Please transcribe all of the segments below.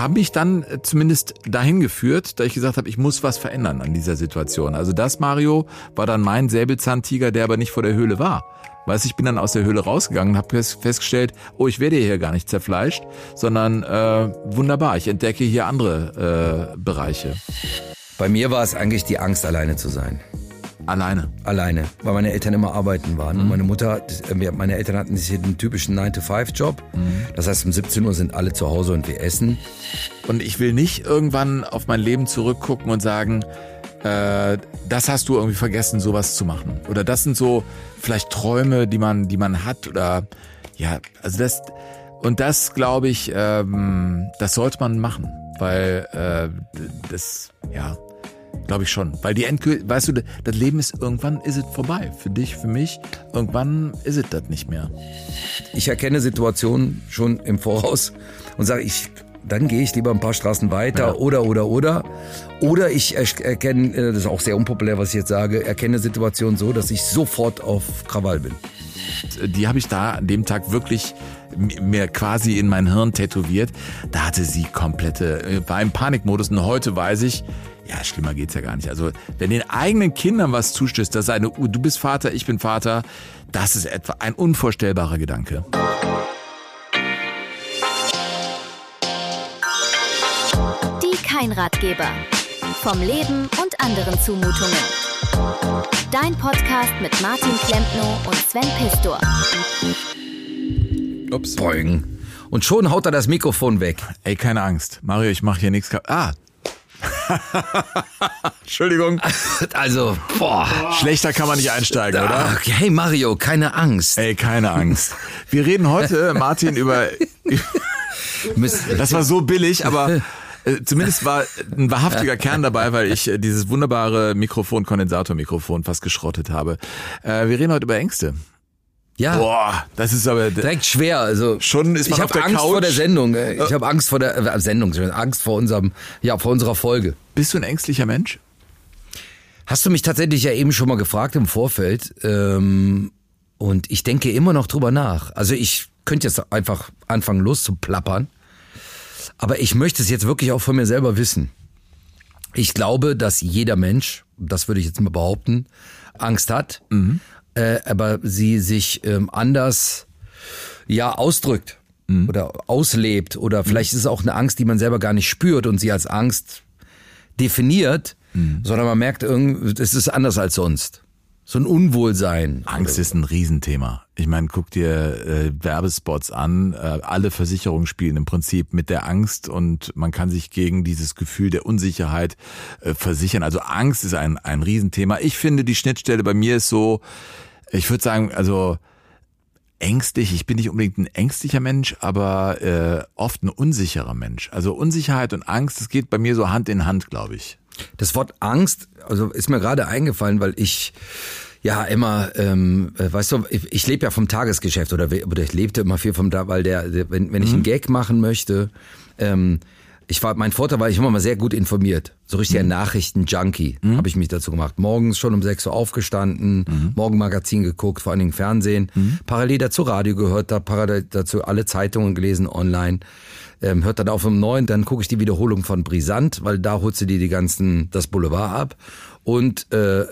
haben mich dann zumindest dahin geführt, da ich gesagt habe, ich muss was verändern an dieser Situation. Also das, Mario, war dann mein Säbelzahntiger, der aber nicht vor der Höhle war. Weißt du, ich bin dann aus der Höhle rausgegangen und habe festgestellt, oh, ich werde hier gar nicht zerfleischt, sondern wunderbar, ich entdecke hier andere Bereiche. Bei mir war es eigentlich die Angst, alleine zu sein. Alleine, weil meine Eltern immer arbeiten waren. Und meine Eltern hatten hier den typischen 9-to-5-Job. Das heißt, um 17 Uhr sind alle zu Hause und wir essen. Und ich will nicht irgendwann auf mein Leben zurückgucken und sagen, das hast du irgendwie vergessen, sowas zu machen. Oder das sind so vielleicht Träume, die man hat. Oder ja, also das glaube ich, das sollte man machen. Weil glaube ich schon. Weil weißt du, das Leben irgendwann ist es vorbei. Für dich, für mich, irgendwann ist es das nicht mehr. Ich erkenne Situationen schon im Voraus und sage, dann gehe ich lieber ein paar Straßen weiter, ja. Oder ich erkenne, das ist auch sehr unpopulär, was ich jetzt sage, erkenne Situationen so, dass ich sofort auf Krawall bin. Die habe ich da an dem Tag wirklich mir quasi in mein Hirn tätowiert. Da hatte sie war im Panikmodus und heute weiß ich, ja, schlimmer geht's ja gar nicht. Also, wenn den eigenen Kindern was zustößt, das ist du bist Vater, ich bin Vater, das ist etwa ein unvorstellbarer Gedanke. Die Kein-Ratgeber. Vom Leben und anderen Zumutungen. Dein Podcast mit Martin Klempno und Sven Pistor. Ups. Boing. Und schon haut er das Mikrofon weg. Ey, keine Angst. Mario, ich mache hier nichts. Entschuldigung. Also, schlechter kann man nicht einsteigen, oder? Hey Mario, keine Angst. Ey, keine Angst. Wir reden heute, Martin, über... Das war so billig, aber zumindest war ein wahrhaftiger Kern dabei, weil ich dieses wunderbare Kondensatormikrofon fast geschrottet habe. Wir reden heute über Ängste. Ja. Boah, das ist aber direkt schwer. Also schon ist man auf der Couch. Ich habe Angst vor der Sendung. Ich habe Angst vor der Sendung. Angst vor vor unserer Folge. Bist du ein ängstlicher Mensch? Hast du mich tatsächlich ja eben schon mal gefragt im Vorfeld. Und ich denke immer noch drüber nach. Also ich könnte jetzt einfach anfangen loszuplappern. Aber ich möchte es jetzt wirklich auch von mir selber wissen. Ich glaube, dass jeder Mensch, das würde ich jetzt mal behaupten, Angst hat. Mhm. Aber sie sich anders ausdrückt oder auslebt oder vielleicht ist es auch eine Angst, die man selber gar nicht spürt und sie als Angst definiert, sondern man merkt es ist anders als sonst. So ein Unwohlsein. Angst ist ein Riesenthema. Ich meine, guck dir Werbespots an. Alle Versicherungen spielen im Prinzip mit der Angst und man kann sich gegen dieses Gefühl der Unsicherheit versichern. Also Angst ist ein Riesenthema. Ich finde, die Schnittstelle bei mir ist so, ich würde sagen, also ängstlich. Ich bin nicht unbedingt ein ängstlicher Mensch, aber oft ein unsicherer Mensch. Also Unsicherheit und Angst, das geht bei mir so Hand in Hand, glaube ich. Das Wort Angst, also ist mir gerade eingefallen, weil ich immer, weißt du, ich lebe ja vom Tagesgeschäft oder ich lebte immer viel weil wenn ich einen Gag machen möchte, mein Vorteil war, ich war immer sehr gut informiert. So richtig ein Nachrichten-Junkie habe ich mich dazu gemacht. Morgens schon um 6 Uhr aufgestanden, Morgenmagazin geguckt, vor allen Dingen Fernsehen, parallel dazu Radio gehört, parallel dazu alle Zeitungen gelesen online. Hört dann auf um 9, dann gucke ich die Wiederholung von Brisant, weil da holst du dir das Boulevard ab. Und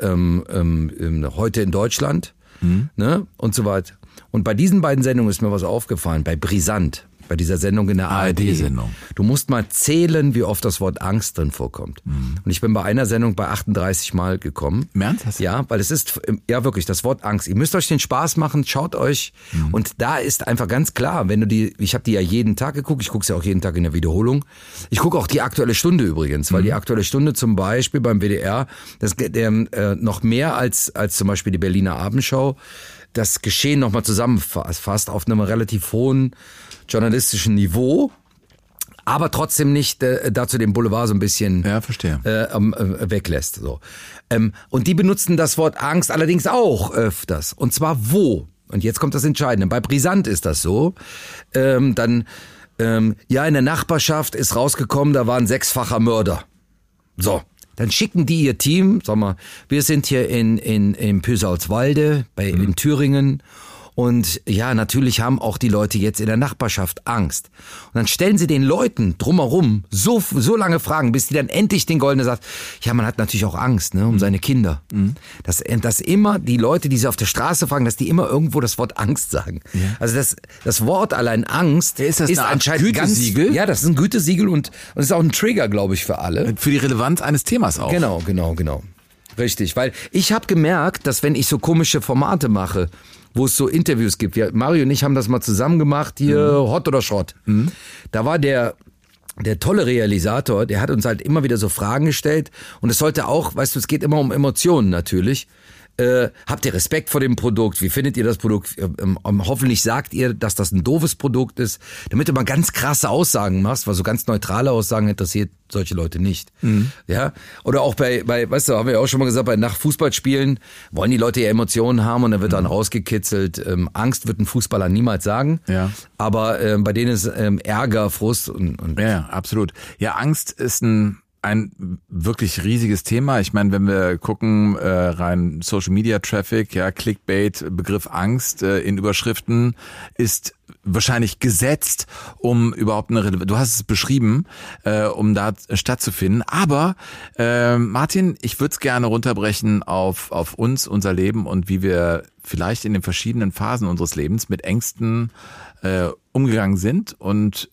heute in Deutschland, ne, und so weiter. Und bei diesen beiden Sendungen ist mir was aufgefallen, bei Brisant, bei dieser Sendung in der ARD-Sendung. Du musst mal zählen, wie oft das Wort Angst drin vorkommt. Und ich bin bei einer Sendung bei 38 Mal gekommen. Ernst? Ja, weil es ist, ja wirklich, das Wort Angst. Ihr müsst euch den Spaß machen, schaut euch. Und da ist einfach ganz klar, ich habe die ja jeden Tag geguckt, ich gucke sie auch jeden Tag in der Wiederholung. Ich gucke auch die Aktuelle Stunde übrigens, weil die Aktuelle Stunde zum Beispiel beim WDR, noch mehr als zum Beispiel die Berliner Abendschau, das Geschehen nochmal zusammenfasst auf einem relativ hohen journalistischen Niveau, aber trotzdem nicht dazu den Boulevard so ein bisschen weglässt. So. Und die benutzen das Wort Angst allerdings auch öfters. Und zwar wo? Und jetzt kommt das Entscheidende. Bei Brisant ist das so. In der Nachbarschaft ist rausgekommen, da war ein 6-facher Mörder. So. Dann schicken die ihr Team, sag mal, wir sind hier in Püsalzwalde in Thüringen Und ja, natürlich haben auch die Leute jetzt in der Nachbarschaft Angst. Und dann stellen sie den Leuten drumherum so lange Fragen, bis die dann endlich den Goldenen sagt, ja, man hat natürlich auch Angst, ne, um seine Kinder. Dass immer die Leute, die sie auf der Straße fragen, dass die immer irgendwo das Wort Angst sagen. Ja. Also das Wort allein Angst ist anscheinend Gütesiegel? Ganz, ja, das ist ein Gütesiegel und ist auch ein Trigger, glaube ich, für alle. Für die Relevanz eines Themas auch. Genau. Richtig, weil ich habe gemerkt, dass wenn ich so komische Formate mache, wo es so Interviews gibt, Mario und ich haben das mal zusammen gemacht, hier Hot oder Schrott. Da war der tolle Realisator, der hat uns halt immer wieder so Fragen gestellt und es sollte auch, weißt du, es geht immer um Emotionen natürlich. Habt ihr Respekt vor dem Produkt? Wie findet ihr das Produkt? Hoffentlich sagt ihr, dass das ein doofes Produkt ist, damit du mal ganz krasse Aussagen machst, weil so ganz neutrale Aussagen interessiert solche Leute nicht. Ja? Oder auch bei, weißt du, haben wir ja auch schon mal gesagt, nach Fußballspielen wollen die Leute ja Emotionen haben und dann wird dann rausgekitzelt. Angst wird ein Fußballer niemals sagen. Ja. Aber bei denen ist Ärger, Frust und ja, absolut. Ja, Angst ist ein wirklich riesiges Thema. Ich meine, wenn wir gucken, rein Social Media Traffic, ja, Clickbait, Begriff Angst in Überschriften ist wahrscheinlich gesetzt, um überhaupt du hast es beschrieben, um da stattzufinden. Aber Martin, ich würde es gerne runterbrechen auf uns, unser Leben und wie wir vielleicht in den verschiedenen Phasen unseres Lebens mit Ängsten umgegangen sind. Und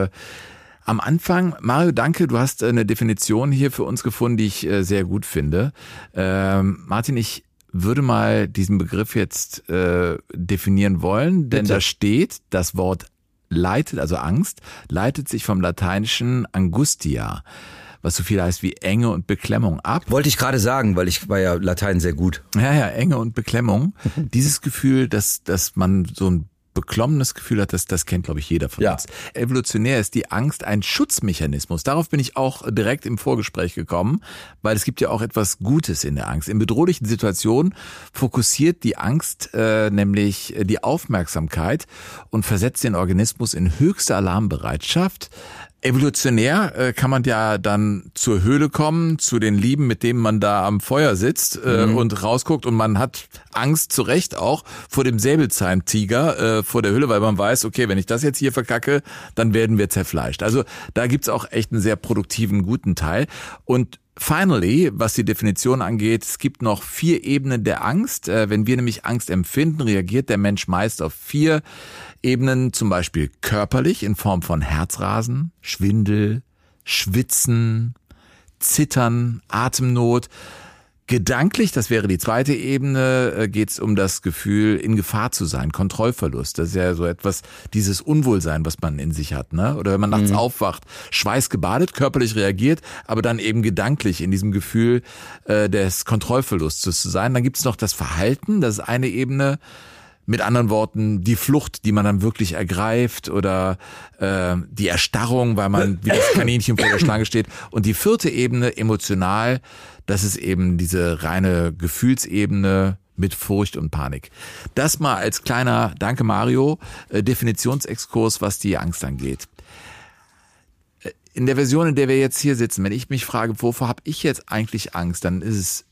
am Anfang, Mario, danke, du hast eine Definition hier für uns gefunden, die ich sehr gut finde. Martin, ich würde mal diesen Begriff jetzt definieren wollen, denn Bitte. da steht, das Wort leitet, also Angst, leitet sich vom lateinischen Angustia, was so viel heißt wie Enge und Beklemmung ab. wollte ich gerade sagen, weil ich war ja Latein sehr gut. Ja, Enge und Beklemmung. Dieses Gefühl, dass man so ein beklommenes Gefühl hat, das kennt, glaube ich, jeder von uns. Evolutionär ist die Angst ein Schutzmechanismus. Darauf bin ich auch direkt im Vorgespräch gekommen, weil es gibt ja auch etwas Gutes in der Angst. In bedrohlichen Situationen fokussiert die Angst nämlich die Aufmerksamkeit und versetzt den Organismus in höchste Alarmbereitschaft. Evolutionär kann man ja dann zur Höhle kommen, zu den Lieben, mit denen man da am Feuer sitzt und rausguckt und man hat Angst, zu Recht auch, vor dem Säbelzahntiger vor der Höhle, weil man weiß, okay, wenn ich das jetzt hier verkacke, dann werden wir zerfleischt. Also da gibt's auch echt einen sehr produktiven, guten Teil. Und finally, was die Definition angeht, es gibt noch 4 Ebenen der Angst. Wenn wir nämlich Angst empfinden, reagiert der Mensch meist auf 4 Ebenen, zum Beispiel körperlich in Form von Herzrasen, Schwindel, Schwitzen, Zittern, Atemnot. Gedanklich, das wäre die 2. Ebene, geht es um das Gefühl, in Gefahr zu sein, Kontrollverlust. Das ist ja so etwas, dieses Unwohlsein, was man in sich hat, ne? Oder wenn man nachts aufwacht, schweißgebadet, körperlich reagiert, aber dann eben gedanklich in diesem Gefühl des Kontrollverlustes zu sein. Dann gibt es noch das Verhalten, das ist eine Ebene. Mit anderen Worten, die Flucht, die man dann wirklich ergreift oder die Erstarrung, weil man wie das Kaninchen vor der Schlange steht. Und die 4. Ebene, emotional, das ist eben diese reine Gefühlsebene mit Furcht und Panik. Das mal als kleiner, danke Mario, Definitionsexkurs, was die Angst angeht. In der Version, in der wir jetzt hier sitzen, wenn ich mich frage, wovor habe ich jetzt eigentlich Angst, dann ist es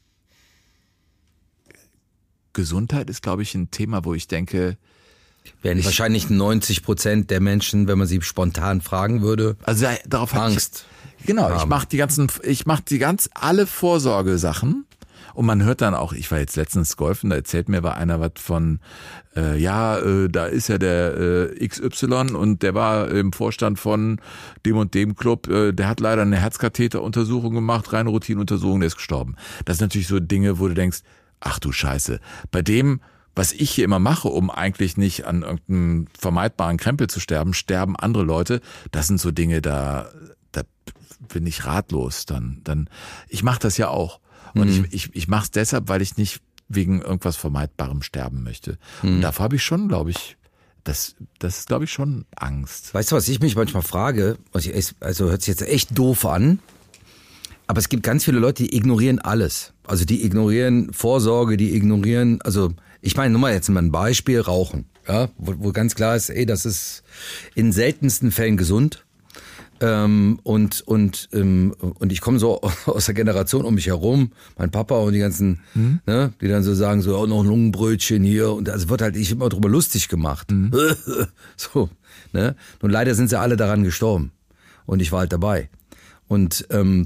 Gesundheit ist, glaube ich, ein Thema, wo ich denke, Wahrscheinlich 90% der Menschen, wenn man sie spontan fragen würde, also darauf Angst. Genau, ich mache alle Vorsorgesachen und man hört dann auch, ich war jetzt letztens golfen, da erzählt mir einer was von, da ist ja der XY und der war im Vorstand von dem und dem Club, der hat leider eine Herzkatheteruntersuchung gemacht, reine Routinenuntersuchung, der ist gestorben. Das sind natürlich so Dinge, wo du denkst, ach du Scheiße, bei dem, was ich hier immer mache, um eigentlich nicht an irgendeinem vermeidbaren Krempel zu sterben, sterben andere Leute. Das sind so Dinge, da bin ich ratlos. Dann ich mache das ja auch. Und ich mache es deshalb, weil ich nicht wegen irgendwas Vermeidbarem sterben möchte. Und davor habe ich schon, glaube ich, das ist, glaube ich, schon Angst. Weißt du, was ich mich manchmal frage? Also hört sich jetzt echt doof an. Aber es gibt ganz viele Leute, die ignorieren alles. Also die ignorieren Vorsorge, die ignorieren, also ich meine, nur mal jetzt mal ein Beispiel, Rauchen. Ja, wo ganz klar ist, das ist in seltensten Fällen gesund. Und ich komme so aus der Generation um mich herum, mein Papa und die ganzen, ne, die dann so sagen, so, noch ein Lungenbrötchen hier. Und also wird halt ich immer drüber lustig gemacht. So, ne? Und leider sind sie alle daran gestorben. Und ich war halt dabei. Und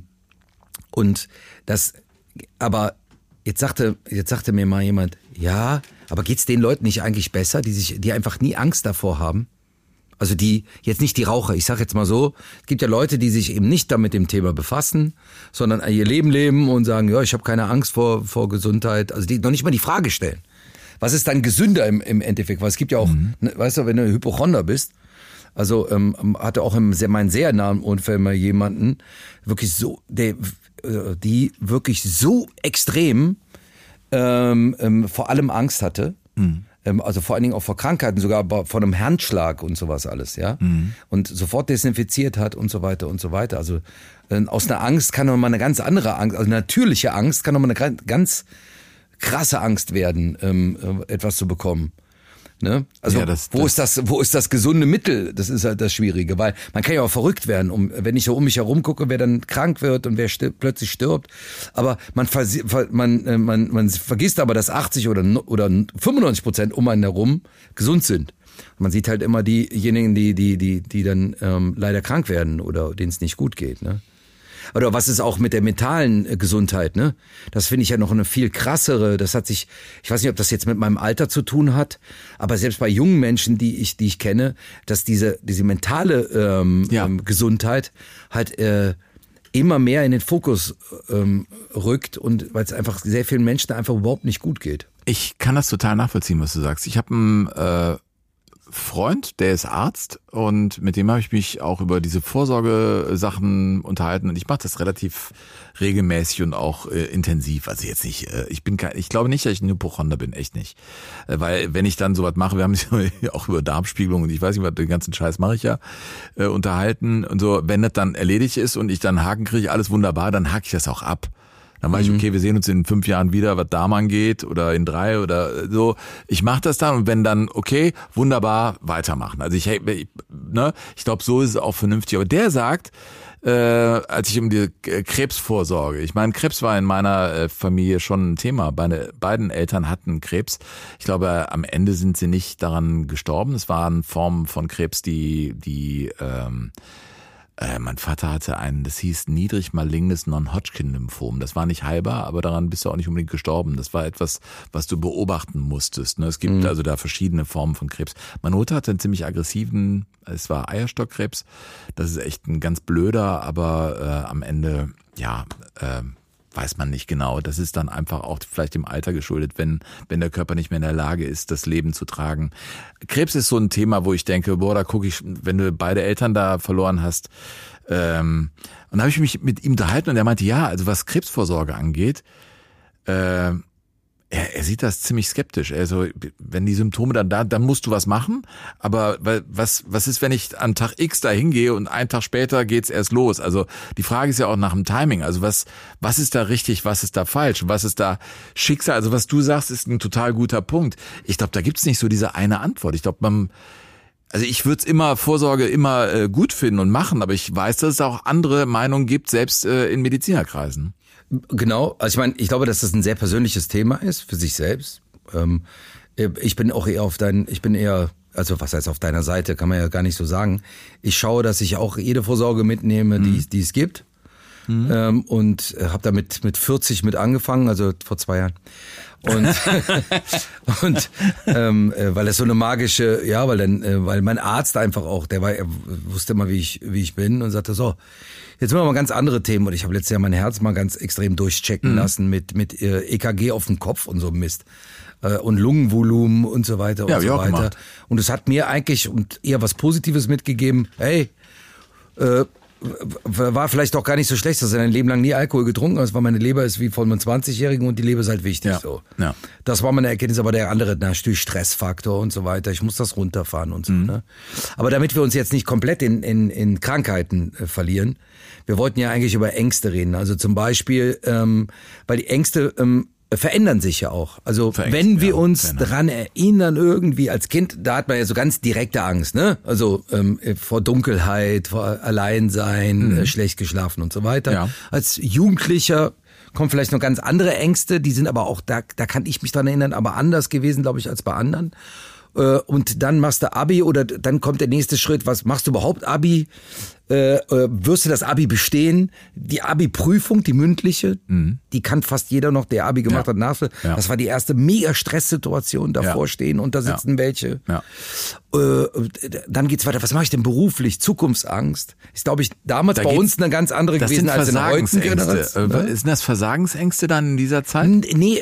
das, aber jetzt sagte mir mal jemand, ja, aber geht's den Leuten nicht eigentlich besser, die einfach nie Angst davor haben? Also die, jetzt nicht die Raucher, ich sag jetzt mal so, es gibt ja Leute, die sich eben nicht damit dem Thema befassen, sondern ihr Leben leben und sagen, ja, ich habe keine Angst vor Gesundheit, also die noch nicht mal die Frage stellen. Was ist dann gesünder im Endeffekt? Weil es gibt ja auch, weißt du, wenn du Hypochonder bist, also hatte auch in meinem sehr nahen Umfeld mal jemanden, wirklich so, die wirklich so extrem vor allem Angst hatte, also vor allen Dingen auch vor Krankheiten, sogar vor einem Handschlag und sowas alles, ja. Und sofort desinfiziert hat und so weiter und so weiter. Also aus einer Angst kann nochmal eine ganz andere Angst, also natürliche Angst kann nochmal eine ganz krasse Angst werden, etwas zu bekommen. Ne? Also ja, wo ist das gesunde Mittel? Das ist halt das Schwierige, weil man kann ja auch verrückt werden, wenn ich so um mich herum gucke, wer dann krank wird und wer plötzlich stirbt. Aber man vergisst aber, dass 80 oder 95% um einen herum gesund sind. Man sieht halt immer diejenigen, die dann leider krank werden oder denen es nicht gut geht. Ne? Oder was ist auch mit der mentalen Gesundheit, ne? Das finde ich ja noch eine viel krassere, ich weiß nicht, ob das jetzt mit meinem Alter zu tun hat, aber selbst bei jungen Menschen, die ich kenne, dass diese mentale Gesundheit halt immer mehr in den Fokus rückt und weil es einfach sehr vielen Menschen einfach überhaupt nicht gut geht. Ich kann das total nachvollziehen, was du sagst. Ich habe einen Freund, der ist Arzt und mit dem habe ich mich auch über diese Vorsorgesachen unterhalten und ich mache das relativ regelmäßig und auch intensiv. Also jetzt nicht, ich glaube nicht, dass ich ein Hypochonder bin, echt nicht. Weil wenn ich dann sowas mache, wir haben uns ja auch über Darmspiegelung und ich weiß nicht, was den ganzen Scheiß mache ich ja, unterhalten und so, wenn das dann erledigt ist und ich dann einen Haken kriege, alles wunderbar, dann hake ich das auch ab. Dann weiß ich, okay, wir sehen uns in 5 Jahren wieder, was Darm angeht oder in 3 oder so. Ich mache das dann und wenn dann, okay, wunderbar, weitermachen. Also ich glaube, so ist es auch vernünftig. Aber der sagt, als ich um die Krebsvorsorge, ich meine, Krebs war in meiner Familie schon ein Thema. Meine beiden Eltern hatten Krebs. Ich glaube, am Ende sind sie nicht daran gestorben. Es waren Formen von Krebs, mein Vater hatte das hieß niedrig malignes Non-Hodgkin-Lymphom. Das war nicht heilbar, aber daran bist du auch nicht unbedingt gestorben. Das war etwas, was du beobachten musstest. Es gibt also da verschiedene Formen von Krebs. Meine Mutter hatte einen ziemlich aggressiven, es war Eierstockkrebs. Das ist echt ein ganz blöder, aber am Ende, weiß man nicht genau. Das ist dann einfach auch vielleicht dem Alter geschuldet, wenn der Körper nicht mehr in der Lage ist, das Leben zu tragen. Krebs ist so ein Thema, wo ich denke, da gucke ich, wenn du beide Eltern da verloren hast. Und da habe ich mich mit ihm unterhalten und er meinte, ja, also was Krebsvorsorge angeht, er sieht das ziemlich skeptisch. Also, wenn die Symptome dann musst du was machen. Aber was ist, wenn ich an Tag X da hingehe und einen Tag später geht's erst los? Also, die Frage ist ja auch nach dem Timing. Also, was ist da richtig, was ist da falsch? Was ist da Schicksal? Also, was du sagst, ist ein total guter Punkt. Ich glaube, da gibt's nicht so diese eine Antwort. Ich glaube, ich würde Vorsorge immer gut finden und machen, aber ich weiß, dass es auch andere Meinungen gibt, selbst in Medizinerkreisen. Genau, also ich glaube, dass das ein sehr persönliches Thema ist für sich selbst. Ich bin auch eher also was heißt auf deiner Seite, kann man ja gar nicht so sagen. Ich schaue, dass ich auch jede Vorsorge mitnehme, die es gibt. Und habe damit mit 40 mit angefangen, also vor 2 Jahren. Und weil das so eine magische, weil mein Arzt einfach auch, er wusste immer, wie ich bin und sagte so, jetzt machen wir mal ganz andere Themen. Und ich habe letztes Jahr mein Herz mal ganz extrem durchchecken lassen mit EKG auf dem Kopf und so Mist. Und Lungenvolumen und so weiter und so weiter. Und es hat mir eigentlich eher was Positives mitgegeben. Hey, war vielleicht auch gar nicht so schlecht, dass er ein Leben lang nie Alkohol getrunken hat, weil meine Leber ist wie von einem 20-Jährigen und die Leber ist halt wichtig. Ja. So. Ja. Das war meine Erkenntnis, aber der andere, natürlich Stressfaktor und so weiter. Ich muss das runterfahren und so. Ne? Aber damit wir uns jetzt nicht komplett in Krankheiten verlieren, wir wollten ja eigentlich über Ängste reden. Also zum Beispiel, weil die Ängste verändern sich ja auch. Also wenn wir uns dran erinnern irgendwie als Kind, da hat man ja so ganz direkte Angst, ne? Also vor Dunkelheit, vor Alleinsein, schlecht geschlafen und so weiter. Ja. Als Jugendlicher kommen vielleicht noch ganz andere Ängste, die sind aber auch, da kann ich mich dran erinnern, aber anders gewesen, glaube ich, als bei anderen. Und dann machst du Abi oder dann kommt der nächste Schritt, was machst du überhaupt Abi? Wirst du das Abi bestehen? Die Abi-Prüfung, die mündliche, die kann fast jeder noch, der Abi gemacht hat, nachfüllen. Ja. Das war die erste mega Stresssituation, davor stehen und da sitzen welche. Ja. Dann geht's weiter. Was mache ich denn beruflich? Zukunftsangst. Ist, glaube ich, damals bei uns eine ganz andere gewesen als in der heutigen Generation. Sind das Versagensängste dann in dieser Zeit? Nee,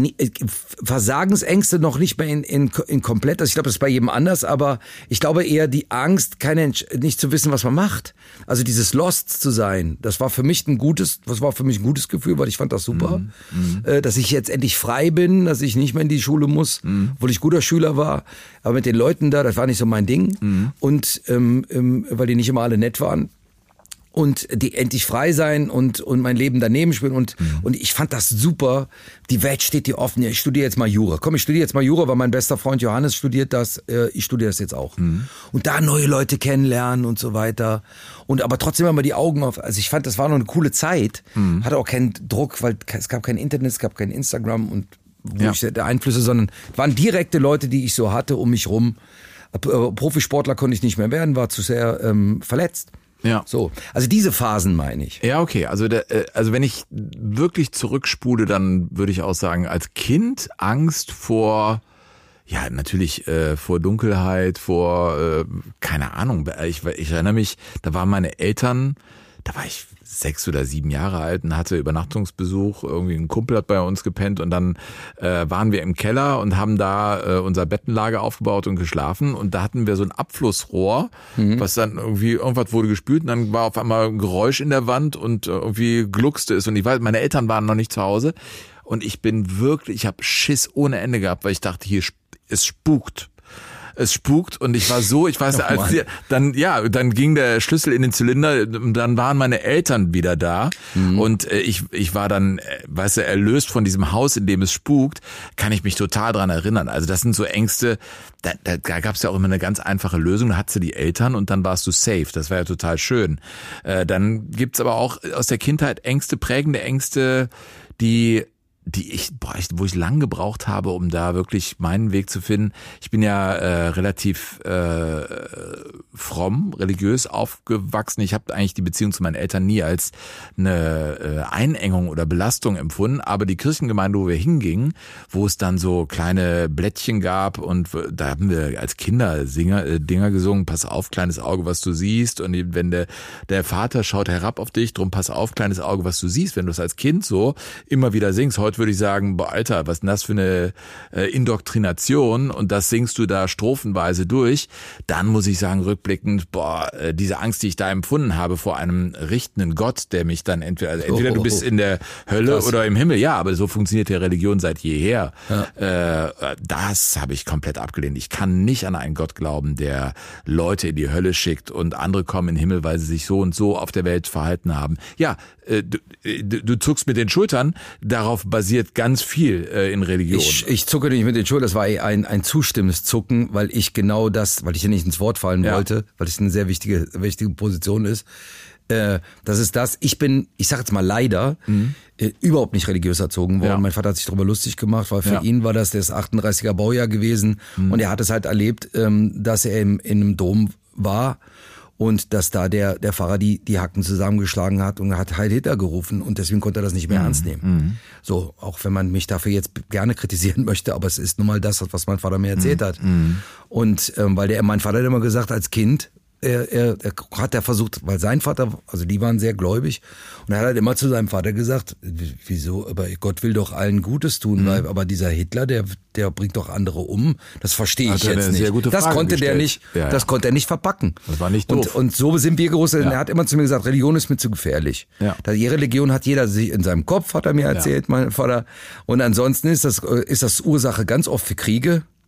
Versagensängste noch nicht mehr in komplett. Also ich glaube, das ist bei jedem anders, aber ich glaube eher die Angst, nicht zu wissen, was man macht. Also dieses Lost zu sein, das war für mich ein gutes Gefühl, weil ich fand das super, dass ich jetzt endlich frei bin, dass ich nicht mehr in die Schule muss, obwohl ich guter Schüler war, aber mit den Leuten da, das war nicht so mein Ding und weil die nicht immer alle nett waren. Und die endlich frei sein und mein Leben daneben spielen und ich fand das super. Die Welt steht dir offen. Ja, ich studiere jetzt mal Jura. Ich studiere jetzt mal Jura, weil mein bester Freund Johannes studiert das. Ich studiere das jetzt auch. Und da neue Leute kennenlernen und so weiter. Und aber trotzdem immer die Augen auf. Also ich fand, das war noch eine coole Zeit. Hatte auch keinen Druck, weil es gab kein Internet, es gab kein Instagram und Einflüsse, sondern waren direkte Leute, die ich so hatte um mich rum. Profisportler konnte ich nicht mehr werden, war zu sehr verletzt. Ja. So, also diese Phasen meine ich. Ja, okay. Also wenn ich wirklich zurückspule, dann würde ich auch sagen, als Kind Angst vor, ja natürlich vor Dunkelheit, vor keine Ahnung. Ich erinnere mich, da waren meine Eltern, da war ich 6 oder 7 Jahre alt und hatte Übernachtungsbesuch. Irgendwie ein Kumpel hat bei uns gepennt und dann waren wir im Keller und haben da unser Bettenlager aufgebaut und geschlafen und da hatten wir so ein Abflussrohr, was dann irgendwas wurde gespült und dann war auf einmal ein Geräusch in der Wand und irgendwie gluckste es und ich weiß, meine Eltern waren noch nicht zu Hause und ich habe Schiss ohne Ende gehabt, weil ich dachte, es spukt. Es spukt und ich weiß, dann ging der Schlüssel in den Zylinder, dann waren meine Eltern wieder da und ich war dann, erlöst von diesem Haus, in dem es spukt, kann ich mich total dran erinnern. Also das sind so Ängste, da gab es ja auch immer eine ganz einfache Lösung, da hattest du die Eltern und dann warst du safe, das war ja total schön. Dann gibt's aber auch aus der Kindheit Ängste, prägende Ängste, wo ich lang gebraucht habe, um da wirklich meinen Weg zu finden. Ich bin ja relativ fromm, religiös aufgewachsen. Ich habe eigentlich die Beziehung zu meinen Eltern nie als eine Einengung oder Belastung empfunden. Aber die Kirchengemeinde, wo wir hingingen, wo es dann so kleine Blättchen gab und da haben wir als Kinder Dinger gesungen, pass auf, kleines Auge, was du siehst. Und wenn der Vater schaut herab auf dich, drum pass auf, kleines Auge, was du siehst. Wenn du es als Kind so immer wieder singst, heute würde ich sagen, boah, Alter, was ist denn das für eine Indoktrination und das singst du da strophenweise durch, dann muss ich sagen, rückblickend, diese Angst, die ich da empfunden habe vor einem richtenden Gott, der mich dann entweder du bist in der Hölle oder im Himmel, ja, aber so funktioniert ja Religion seit jeher. Ja. Das habe ich komplett abgelehnt. Ich kann nicht an einen Gott glauben, der Leute in die Hölle schickt und andere kommen in den Himmel, weil sie sich so und so auf der Welt verhalten haben. Ja, du zuckst mit den Schultern, darauf basiert ganz viel in Religion. Ich zucke nicht mit den Schultern, das war ein zustimmendes Zucken, weil ich genau das, weil ich ja nicht ins Wort fallen wollte, weil es eine sehr wichtige Position ist. Das ist das, ich sag jetzt mal leider, überhaupt nicht religiös erzogen worden. Ja. Mein Vater hat sich darüber lustig gemacht, weil für ihn war das 38er Baujahr gewesen und er hat es halt erlebt, dass er in einem Dom war und dass da der Pfarrer die Hacken zusammengeschlagen hat und hat Heil Hitler gerufen und deswegen konnte er das nicht mehr ernst nehmen. So, auch wenn man mich dafür jetzt gerne kritisieren möchte, aber es ist nun mal das, was mein Vater mir erzählt hat. Und weil mein Vater hat immer gesagt, als Kind, er hat versucht, weil sein Vater, also die waren sehr gläubig und er hat halt immer zu seinem Vater gesagt, wieso, aber Gott will doch allen Gutes tun, weil, aber dieser Hitler, der bringt doch andere um, das verstehe ich jetzt nicht. Das konnte der nicht, das konnte er nicht verpacken. Das war nicht doof. Und so sind wir groß, er hat immer zu mir gesagt, Religion ist mir zu gefährlich. Ja. Die Religion hat jeder sich in seinem Kopf, hat er mir erzählt, mein Vater. Und ansonsten ist das Ursache ganz oft für Kriege.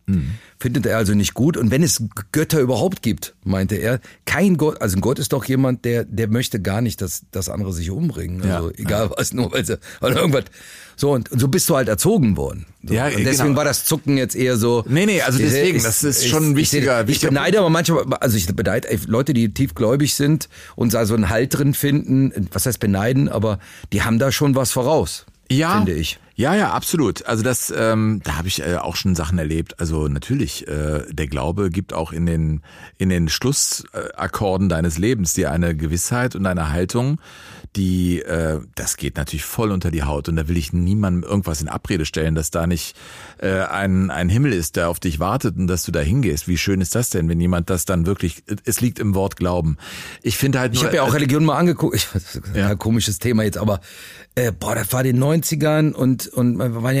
Findet er also nicht gut. Und wenn es Götter überhaupt gibt, meinte er, kein Gott, also ein Gott ist doch jemand, der möchte gar nicht, dass andere sich umbringen. Also egal was, nur weil sie oder irgendwas. So, und so bist du halt erzogen worden. So. Ja, und deswegen war das Zucken jetzt eher so. Nee, also deswegen, das ist schon ein wichtiger Ich beneide aber manchmal, also ich beneide Leute, die tiefgläubig sind und da so einen Halt drin finden, was heißt beneiden, aber die haben da schon was voraus. Ja, finde ich. Ja, absolut. Also das, da habe ich auch schon Sachen erlebt. Also natürlich, der Glaube gibt auch in den Schlussakkorden deines Lebens dir eine Gewissheit und eine Haltung, die, das geht natürlich voll unter die Haut. Und da will ich niemandem irgendwas in Abrede stellen, dass da nicht ein Himmel ist, der auf dich wartet und dass du da hingehst. Wie schön ist das denn, wenn jemand das dann wirklich, es liegt im Wort Glauben. Ich finde halt nur, ich habe ja auch Religion mal angeguckt. Ein komisches Thema jetzt, aber das war in den 90ern und wir waren ja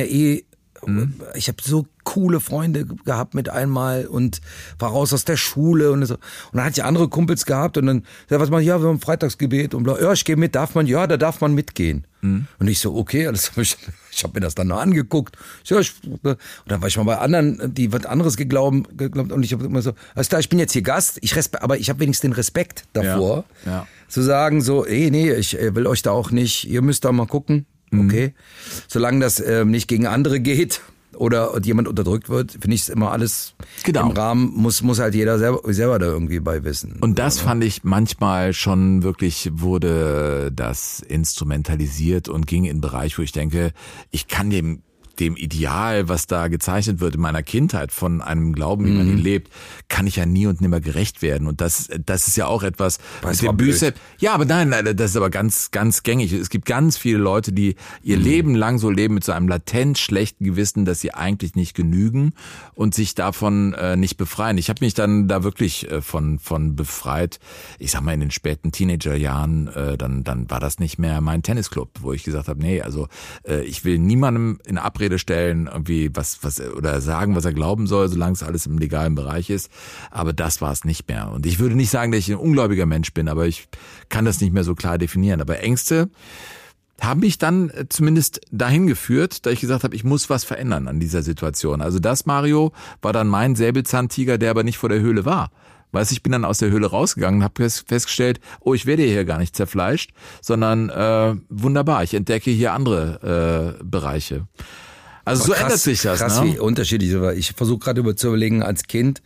ich habe so coole Freunde gehabt mit einmal und war raus aus der Schule und so. Und dann hatte ich andere Kumpels gehabt und dann, was machen, ja, wir haben Freitagsgebet und bla, ja, ich gehe mit, da darf man mitgehen. Und ich so, okay, alles, ich habe mir das dann noch angeguckt. Ja, und dann war ich mal bei anderen, die was anderes geglaubt und ich habe immer so, alles klar, ich bin jetzt hier Gast, aber ich habe wenigstens den Respekt davor, zu sagen so, nee, ich will euch da auch nicht, ihr müsst da mal gucken, okay. Solange das nicht gegen andere geht oder jemand unterdrückt wird, finde ich es immer alles im Rahmen, muss halt jeder selber da irgendwie bei wissen. Und das fand ich manchmal schon wirklich, wurde das instrumentalisiert und ging in einen Bereich, wo ich denke, ich kann dem Ideal, was da gezeichnet wird in meiner Kindheit von einem Glauben, wie man ihn lebt, kann ich ja nie und nimmer gerecht werden. Und das ist ja auch etwas, mit dem Büße. Ja, aber nein, das ist aber ganz, ganz gängig. Es gibt ganz viele Leute, die ihr Leben lang so leben mit so einem latent schlechten Gewissen, dass sie eigentlich nicht genügen und sich davon nicht befreien. Ich habe mich dann da wirklich von befreit. Ich sag mal, in den späten Teenagerjahren, dann war das nicht mehr mein Tennisclub, wo ich gesagt habe, nee, also ich will niemandem in Abrede stellen, irgendwie was oder sagen, was er glauben soll, solange es alles im legalen Bereich ist. Aber das war es nicht mehr. Und ich würde nicht sagen, dass ich ein ungläubiger Mensch bin, aber ich kann das nicht mehr so klar definieren. Aber Ängste haben mich dann zumindest dahin geführt, dass ich gesagt habe, ich muss was verändern an dieser Situation. Also das, Mario, war dann mein Säbelzahntiger, der aber nicht vor der Höhle war. Weißt du, ich bin dann aus der Höhle rausgegangen und habe festgestellt, ich werde hier gar nicht zerfleischt, sondern wunderbar, ich entdecke hier andere Bereiche. Also so krass, ändert sich das. Krass, ne? Wie unterschiedlich. Ich versuche gerade zu überlegen, als Kind,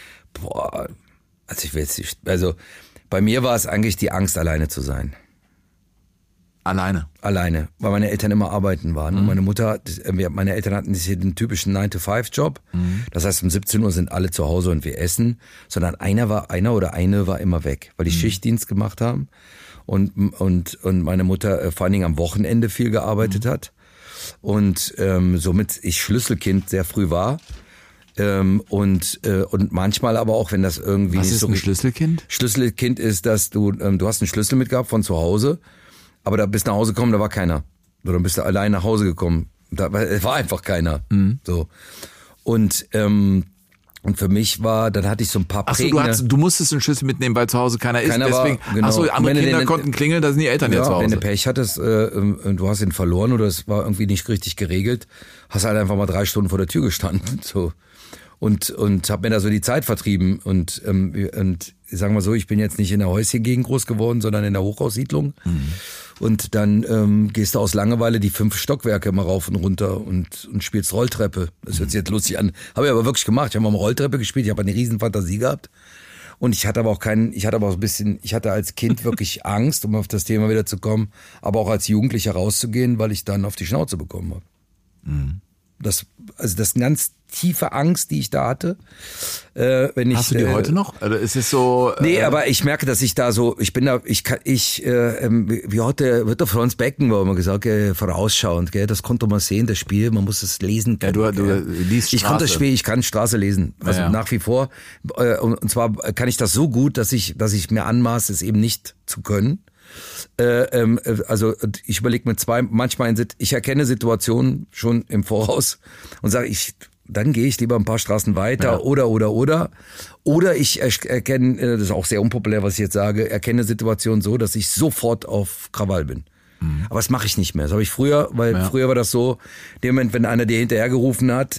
also bei mir war es eigentlich die Angst, alleine zu sein. Alleine, weil meine Eltern immer arbeiten waren. Und meine Eltern hatten nicht den typischen 9-to-5-Job. Das heißt, um 17 Uhr sind alle zu Hause und wir essen. Sondern einer oder eine war immer weg, weil die Schichtdienst gemacht haben. Und meine Mutter vor allen Dingen am Wochenende viel gearbeitet hat. Und somit ich Schlüsselkind sehr früh war. Und manchmal aber auch, wenn das irgendwie Was nicht ist so ein Schlüsselkind? Schlüsselkind ist, dass du hast einen Schlüssel mitgehabt von zu Hause. Aber da bist du nach Hause gekommen, da war keiner. Oder dann bist du allein nach Hause gekommen. Da war einfach keiner. So. Und für mich dann hatte ich so ein paar prägende... Achso, du musstest einen Schlüssel mitnehmen, weil zu Hause keiner ist. Deswegen, genau. Achso, andere Kinder konnten klingeln, da sind die Eltern ja zu Hause. Wenn du Pech hattest, du hast ihn verloren oder es war irgendwie nicht richtig geregelt, hast halt einfach mal 3 Stunden vor der Tür gestanden. So. Und hab mir da so die Zeit vertrieben. Und sagen wir so, ich bin jetzt nicht in der Häuschengegend groß geworden, sondern in der Hochhaussiedlung. Und dann gehst du aus Langeweile die 5 Stockwerke immer rauf und runter und spielst Rolltreppe. Das hört sich jetzt lustig an. Habe ich aber wirklich gemacht. Ich habe mal Rolltreppe gespielt, ich habe eine riesen Fantasie gehabt. Und ich hatte als Kind wirklich Angst, um auf das Thema wieder zu kommen, aber auch als Jugendlicher rauszugehen, weil ich dann auf die Schnauze bekommen habe. Das ist eine ganz tiefe Angst, die ich da hatte. Hast du die heute noch? Also ist es so? Nee, aber ich merke, dass ich da so, wie heute wird der Franz Becken, wo immer gesagt, vorausschauend, das konnte man sehen, das Spiel, man muss es lesen können. Ja, du liest Straße. Ich konnte das Spiel, ich kann Straße lesen, also nach wie vor. Und zwar kann ich das so gut, dass ich mir anmaße, es eben nicht zu können. Also ich überlege mir manchmal ich erkenne Situationen schon im Voraus und sage, dann gehe ich lieber ein paar Straßen weiter oder ich erkenne, das ist auch sehr unpopulär, was ich jetzt sage, erkenne Situationen so, dass ich sofort auf Krawall bin. Aber das mache ich nicht mehr. Das habe ich früher, weil früher war das so, in dem Moment, wenn einer dir hinterhergerufen hat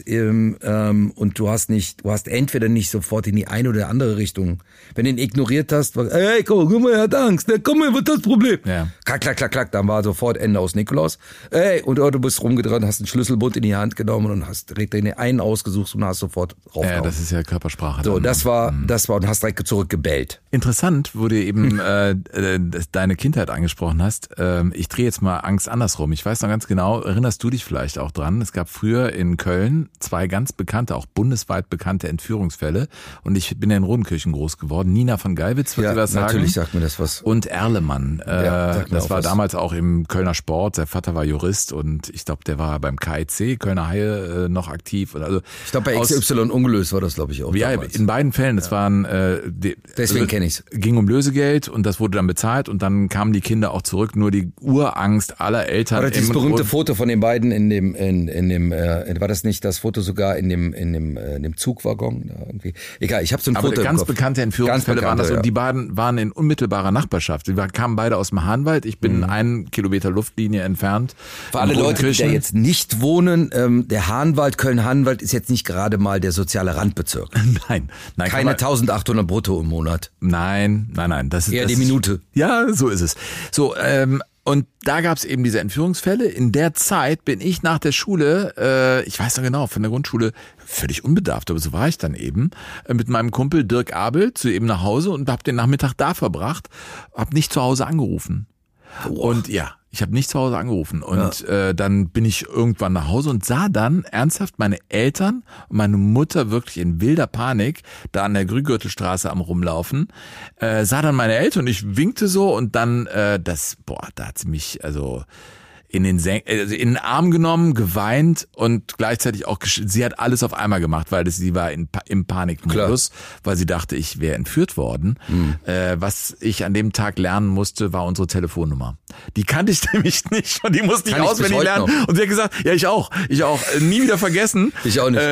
und du hast entweder nicht sofort in die eine oder andere Richtung, wenn du ihn ignoriert hast, war, hey, guck mal, er hat Angst, komm mal, was ist das Problem? Ja. Klack, klack, klack, klack, dann war sofort Ende aus Nikolaus. Ey, und du bist rumgedreht, hast einen Schlüsselbund in die Hand genommen und hast direkt den einen ausgesucht und hast sofort raufgehauen. Ja, das ist ja Körpersprache. So, das war und hast direkt zurückgebellt. Interessant, wo du eben deine Kindheit angesprochen hast. Ich drehe jetzt mal Angst andersrum. Ich weiß noch ganz genau, erinnerst du dich vielleicht auch dran? Es gab früher in Köln 2 ganz bekannte, auch bundesweit bekannte Entführungsfälle. Und ich bin ja in Rodenkirchen groß geworden. Nina von Geiwitz, wird dir was sagen? Natürlich sagt mir das was. Und Erlemann. Das war damals auch im Kölner Sport. Der Vater war Jurist und ich glaube, der war beim KIC, Kölner Haie, noch aktiv. Also, ich glaube, bei XY ungelöst war das, glaube ich, auch. Ja, damals. In beiden Fällen. Es waren deswegen kenne ich's. Ging um Lösegeld und das wurde dann bezahlt und dann kamen die Kinder auch zurück. Nur die Urangst aller Eltern. War das dieses berühmte Foto von den beiden in dem war das nicht das Foto sogar in dem Zugwaggon da irgendwie? Egal, ich habe so ein Foto im ganz Kopf. Bekannte Entführungsfälle waren das und die beiden waren in unmittelbarer Nachbarschaft. Die kamen beide aus dem Hahnwald. Ich bin 1 Kilometer Luftlinie entfernt. Für alle Leute, die da jetzt nicht wohnen, der Hahnwald, Köln-Hahnwald ist jetzt nicht gerade mal der soziale Randbezirk. Nein. Keine 1800 brutto im Monat. Nein. Das ist eher die Minute. Ja, so ist es. So, und da gab's eben diese Entführungsfälle. In der Zeit bin ich nach der Schule, ich weiß noch genau, von der Grundschule, völlig unbedarft, aber so war ich dann eben, mit meinem Kumpel Dirk Abel zu ihm nach Hause und habe den Nachmittag da verbracht, habe nicht zu Hause angerufen. Und ja, ich habe nicht zu Hause angerufen und dann bin ich irgendwann nach Hause und sah dann ernsthaft meine Eltern und meine Mutter wirklich in wilder Panik da an der Grüngürtelstraße am Rumlaufen, sah dann meine Eltern und ich winkte so und dann da hat sie mich also in den Arm genommen, geweint und gleichzeitig auch, sie hat alles auf einmal gemacht, weil sie war im Panikmodus, weil sie dachte, ich wäre entführt worden. Was ich an dem Tag lernen musste, war unsere Telefonnummer. Die kannte ich nämlich nicht und die musste ich auswendig lernen. Und sie hat gesagt, ja, ich auch, nie wieder vergessen. Ich auch nicht.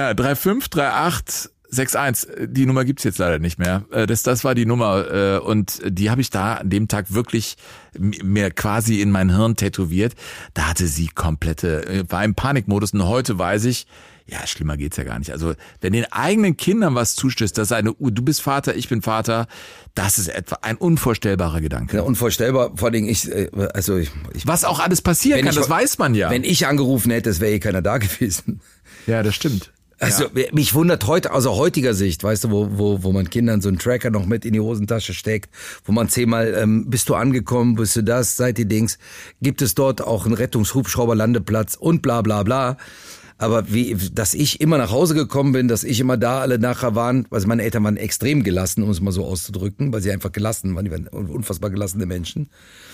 3538 61, die Nummer gibt's jetzt leider nicht mehr. Das war die Nummer und die habe ich da an dem Tag wirklich mir quasi in mein Hirn tätowiert. Da hatte sie war im Panikmodus und heute weiß ich, ja, schlimmer geht's ja gar nicht. Also, wenn den eigenen Kindern was zustößt, du bist Vater, ich bin Vater, das ist etwa ein unvorstellbarer Gedanke. Ja, unvorstellbar, vor allem was auch alles passieren kann, das weiß man ja. Wenn ich angerufen hätte, es wäre keiner da gewesen. Ja, das stimmt. Also mich wundert heute, aus heutiger Sicht, weißt du, wo man Kindern so einen Tracker noch mit in die Hosentasche steckt, wo man 10-mal, bist du angekommen, bist du das, seid ihr Dings, gibt es dort auch einen Rettungshubschrauberlandeplatz und bla bla bla. Aber dass ich immer nach Hause gekommen bin, dass ich immer da alle nachher waren, also meine Eltern waren extrem gelassen, um es mal so auszudrücken, weil sie einfach gelassen waren, die waren unfassbar gelassene Menschen.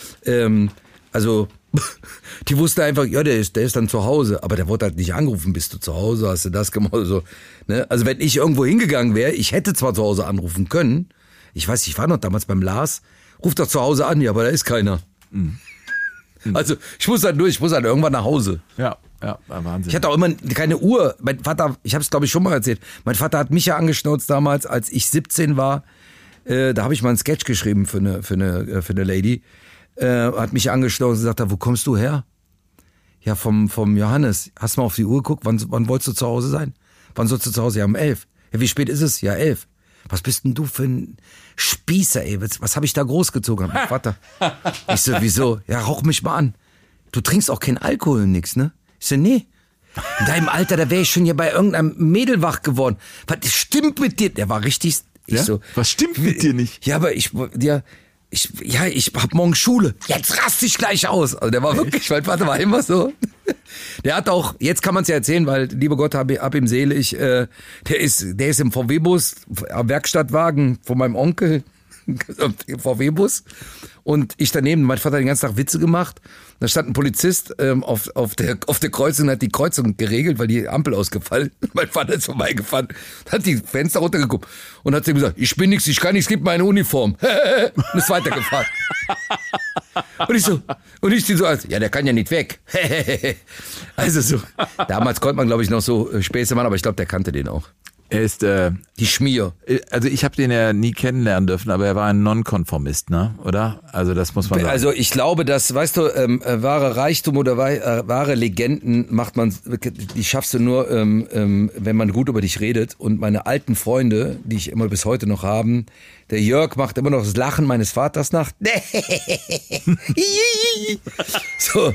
Also, die wusste einfach, ja, der ist dann zu Hause, aber der wurde halt nicht angerufen, bist du zu Hause, hast du das gemacht, so, ne? Also wenn ich irgendwo hingegangen wäre, ich hätte zwar zu Hause anrufen können, ich weiß, ich war noch damals beim Lars, ruf doch zu Hause an, ja, aber da ist keiner. Also, ich muss halt irgendwann nach Hause. Ja, Wahnsinn. Ich hatte auch immer keine Uhr. Mein Vater, ich habe es glaube ich schon mal erzählt, mein Vater hat mich ja angeschnauzt damals, als ich 17 war, da habe ich mal einen Sketch geschrieben für eine Lady. Hat mich angeschlossen und gesagt, wo kommst du her? Ja, vom Johannes. Hast du mal auf die Uhr geguckt? Wann wolltest du zu Hause sein? Wann sollst du zu Hause? Ja, um 11. Ja, wie spät ist es? Ja, 11. Was bist denn du für ein Spießer, ey? Was habe ich da großgezogen? Mein Vater. Ich so, wieso? Ja, rauch mich mal an. Du trinkst auch keinen Alkohol und nix, ne? Ich so, nee. In deinem Alter, da wäre ich schon hier bei irgendeinem Mädel wach geworden. Was stimmt mit dir? Der war richtig... Was stimmt mit dir nicht? Ja, aber ich hab morgen Schule. Jetzt raste ich gleich aus. Also der war wirklich, mein Vater war immer so. Der hat auch, jetzt kann man es ja erzählen, weil, lieber Gott, hab ihm selig, der ist im VW-Bus, am Werkstattwagen von meinem Onkel, VW-Bus. Und ich daneben, mein Vater hat den ganzen Tag Witze gemacht. Da stand ein Polizist auf der Kreuzung und hat die Kreuzung geregelt, weil die Ampel ausgefallen. Mein Vater ist vorbeigefahren, hat die Fenster runtergeguckt und hat zu ihm gesagt, ich bin nichts, ich kann nichts, gib mir eine Uniform. Und ist weitergefahren. Und ich so, ja, der kann ja nicht weg. Also so, damals konnte man, glaube ich, noch so Späße machen, aber ich glaube, der kannte den auch. Er ist Die Schmier. Also ich habe den ja nie kennenlernen dürfen, aber er war ein Nonkonformist, ne? Oder? Also das muss man sagen. Also ich glaube, dass, weißt du, wahre Reichtum oder wahre Legenden die schaffst du nur, wenn man gut über dich redet. Und meine alten Freunde, die ich immer bis heute noch haben, der Jörg macht immer noch das Lachen meines Vaters nach. So.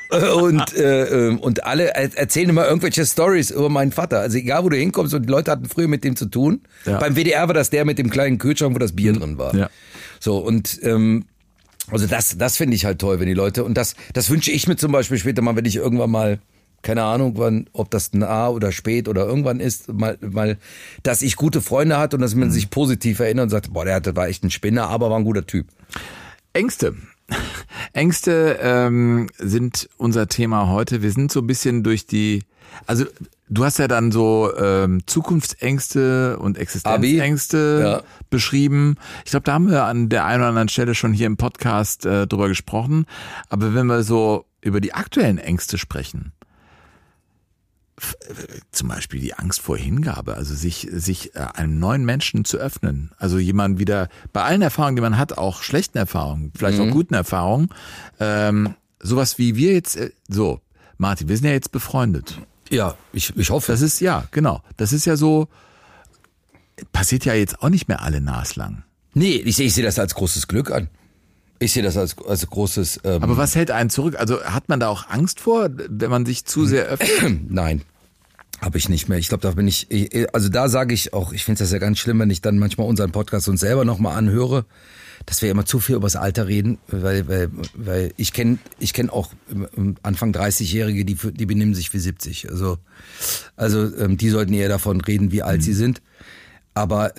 Und alle erzählen immer irgendwelche Stories über meinen Vater. Also egal, wo du hinkommst, und die Leute hatten früher mit dem zu tun. Ja. Beim WDR war das der mit dem kleinen Kühlschrank, wo das Bier drin war. Ja. So, und also das finde ich halt toll, wenn die Leute, und das wünsche ich mir zum Beispiel später mal, wenn ich irgendwann mal, keine Ahnung, wann, ob das nah oder spät oder irgendwann ist, mal, dass ich gute Freunde hatte und dass man sich positiv erinnert und sagt, boah, der war echt ein Spinner, aber war ein guter Typ. Ängste sind unser Thema heute. Wir sind so ein bisschen durch also du hast ja dann so Zukunftsängste und Existenzängste beschrieben. Ich glaube, da haben wir an der einen oder anderen Stelle schon hier im Podcast drüber gesprochen. Aber wenn wir so über die aktuellen Ängste sprechen, zum Beispiel die Angst vor Hingabe, also sich einem neuen Menschen zu öffnen, also jemand wieder, bei allen Erfahrungen, die man hat, auch schlechten Erfahrungen, vielleicht auch guten Erfahrungen, sowas wie wir jetzt, so, Martin, wir sind ja jetzt befreundet. Ja, ich hoffe. Das ist, ja, genau, das ist ja so, passiert ja jetzt auch nicht mehr alle naslang. Nee, ich sehe das als großes Glück an. Ich sehe das als großes... Aber was hält einen zurück? Also hat man da auch Angst vor, wenn man sich zu sehr öffnet? Nein, habe ich nicht mehr. Ich glaube, da sage ich auch, ich finde das ja ganz schlimm, wenn ich dann manchmal unseren Podcast uns selber nochmal anhöre, dass wir immer zu viel über das Alter reden, weil ich kenn auch Anfang 30-Jährige, die benehmen sich wie 70. Also die sollten eher davon reden, wie alt sie sind. Aber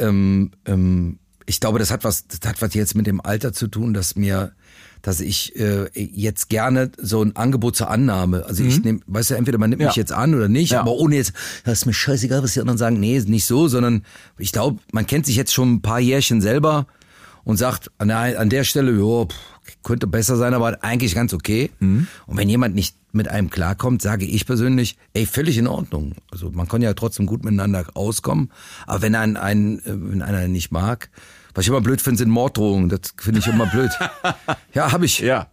ich glaube, das hat was jetzt mit dem Alter zu tun, dass ich jetzt gerne so ein Angebot zur Annahme, also ich nehme, weißt du, entweder man nimmt mich jetzt an oder nicht, aber ohne jetzt, das ist mir scheißegal, was die anderen sagen, nee, nicht so, sondern ich glaube, man kennt sich jetzt schon ein paar Jährchen selber und sagt, an der Stelle, könnte besser sein, aber eigentlich ganz okay. Und wenn jemand nicht mit einem klarkommt, sage ich persönlich, völlig in Ordnung. Also man kann ja trotzdem gut miteinander auskommen, aber wenn einer nicht mag, was ich immer blöd finde, sind Morddrohungen. Das finde ich immer blöd. Ja, habe ich. Ja,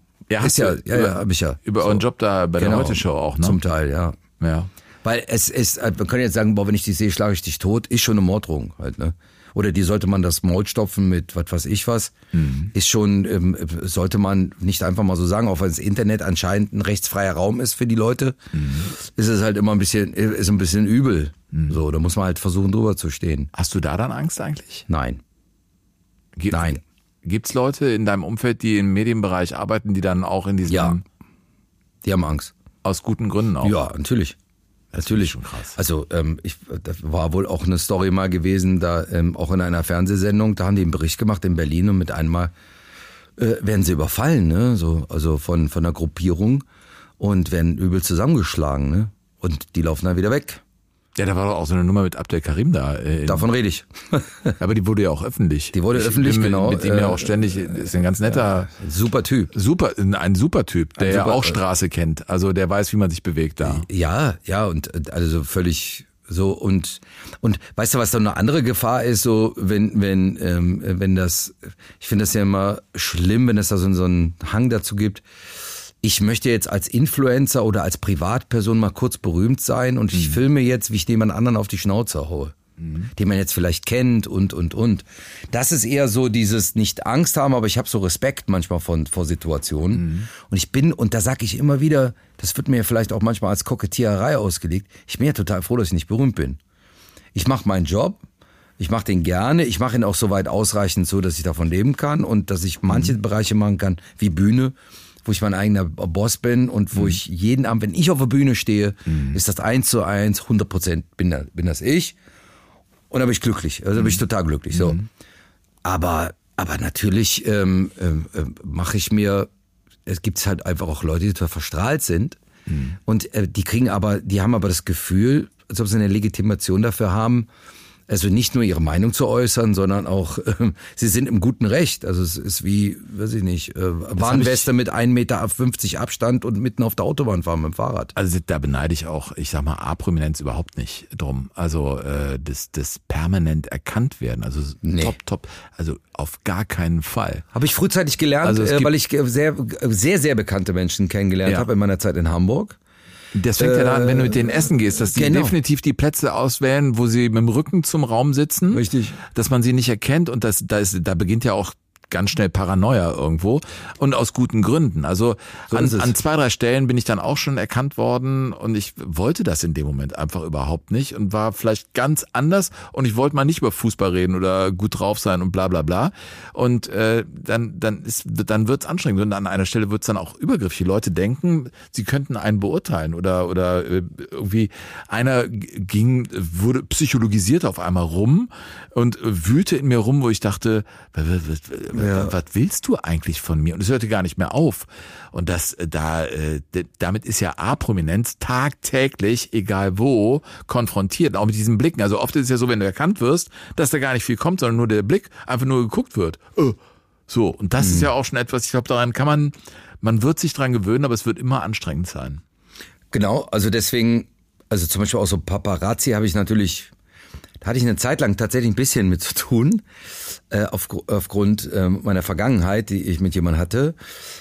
habe ich ja. Über euren Job da bei der Heute-Show auch, ne? Zum Teil, ja. Weil es ist, man kann jetzt sagen, wenn ich dich sehe, schlage ich dich tot, ist schon eine Morddrohung halt, ne? Oder die sollte man das Maul stopfen mit was weiß ich was, ist schon, sollte man nicht einfach mal so sagen, auch wenn das Internet anscheinend ein rechtsfreier Raum ist für die Leute, ist es halt immer ein bisschen übel. So, da muss man halt versuchen, drüber zu stehen. Hast du da dann Angst eigentlich? Nein. Nein. Gibt's Leute in deinem Umfeld, die im Medienbereich arbeiten, die dann auch in diesem... Ja, die haben Angst. Aus guten Gründen auch? Ja, natürlich. Natürlich. Schon krass. Also das war wohl auch eine Story mal gewesen, da auch in einer Fernsehsendung, da haben die einen Bericht gemacht in Berlin und mit einmal werden sie überfallen, ne? Also von einer Gruppierung und werden übel zusammengeschlagen, ne? Und die laufen dann wieder weg. Ja, da war doch auch so eine Nummer mit Abdel Karim da. Davon rede ich. Aber die wurde ja auch öffentlich. Genau. Mit dem ja auch ständig, ist ein ganz netter... Super Typ. Ein super Typ, der ja auch Straße kennt. Also der weiß, wie man sich bewegt da. Ja, und also völlig so und weißt du, was da eine andere Gefahr ist, so wenn das, ich finde das ja immer schlimm, wenn es da so einen Hang dazu gibt. Ich möchte jetzt als Influencer oder als Privatperson mal kurz berühmt sein und ich filme jetzt, wie ich jemand anderen auf die Schnauze haue, den man jetzt vielleicht kennt und. Das ist eher so dieses nicht Angst haben, aber ich habe so Respekt manchmal vor Situationen. Und da sage ich immer wieder, das wird mir vielleicht auch manchmal als Kokettiererei ausgelegt, ich bin ja total froh, dass ich nicht berühmt bin. Ich mache meinen Job, ich mache den gerne, ich mache ihn auch soweit ausreichend so, dass ich davon leben kann und dass ich manche Bereiche machen kann, wie Bühne, wo ich mein eigener Boss bin und wo ich jeden Abend, wenn ich auf der Bühne stehe, ist das 1:1, 100% bin das ich. Und da bin ich glücklich, also da bin ich total glücklich. So. Aber natürlich mache ich mir, es gibt halt einfach auch Leute, die total verstrahlt sind und die haben aber das Gefühl, als ob sie eine Legitimation dafür haben, Also nicht nur ihre Meinung zu äußern, sondern auch, sie sind im guten Recht. Also es ist wie, weiß ich nicht, Warnweste mit 1,50 Meter Abstand und mitten auf der Autobahn fahren mit dem Fahrrad. Also da beneide ich auch, ich sag mal, A-Prominenz überhaupt nicht drum. Also das permanent erkannt werden, also top, also auf gar keinen Fall. Habe ich frühzeitig gelernt, Also weil ich sehr bekannte Menschen kennengelernt habe in meiner Zeit in Hamburg. Das fängt ja daran, wenn du mit denen essen gehst, dass die definitiv die Plätze auswählen, wo sie mit dem Rücken zum Raum sitzen. Richtig. Dass man sie nicht erkennt und da beginnt ja auch ganz schnell Paranoia irgendwo und aus guten Gründen. Also an 2, 3 Stellen bin ich dann auch schon erkannt worden und ich wollte das in dem Moment einfach überhaupt nicht und war vielleicht ganz anders und ich wollte mal nicht über Fußball reden oder gut drauf sein und bla bla bla und dann wird's anstrengend und an einer Stelle wird's dann auch übergriffig. Die Leute denken, sie könnten einen beurteilen oder irgendwie einer wurde psychologisiert auf einmal rum und wühlte in mir rum, wo ich dachte, was willst du eigentlich von mir? Und es hörte gar nicht mehr auf. Und damit ist ja A-Prominenz tagtäglich, egal wo, konfrontiert. Auch mit diesen Blicken. Also oft ist es ja so, wenn du erkannt wirst, dass da gar nicht viel kommt, sondern nur der Blick einfach nur geguckt wird. So. Und das ist ja auch schon etwas, ich glaube, daran kann man wird sich dran gewöhnen, aber es wird immer anstrengend sein. Genau. Also deswegen, also zum Beispiel auch so Paparazzi da hatte ich eine Zeit lang tatsächlich ein bisschen mit zu tun, aufgrund meiner Vergangenheit, die ich mit jemandem hatte.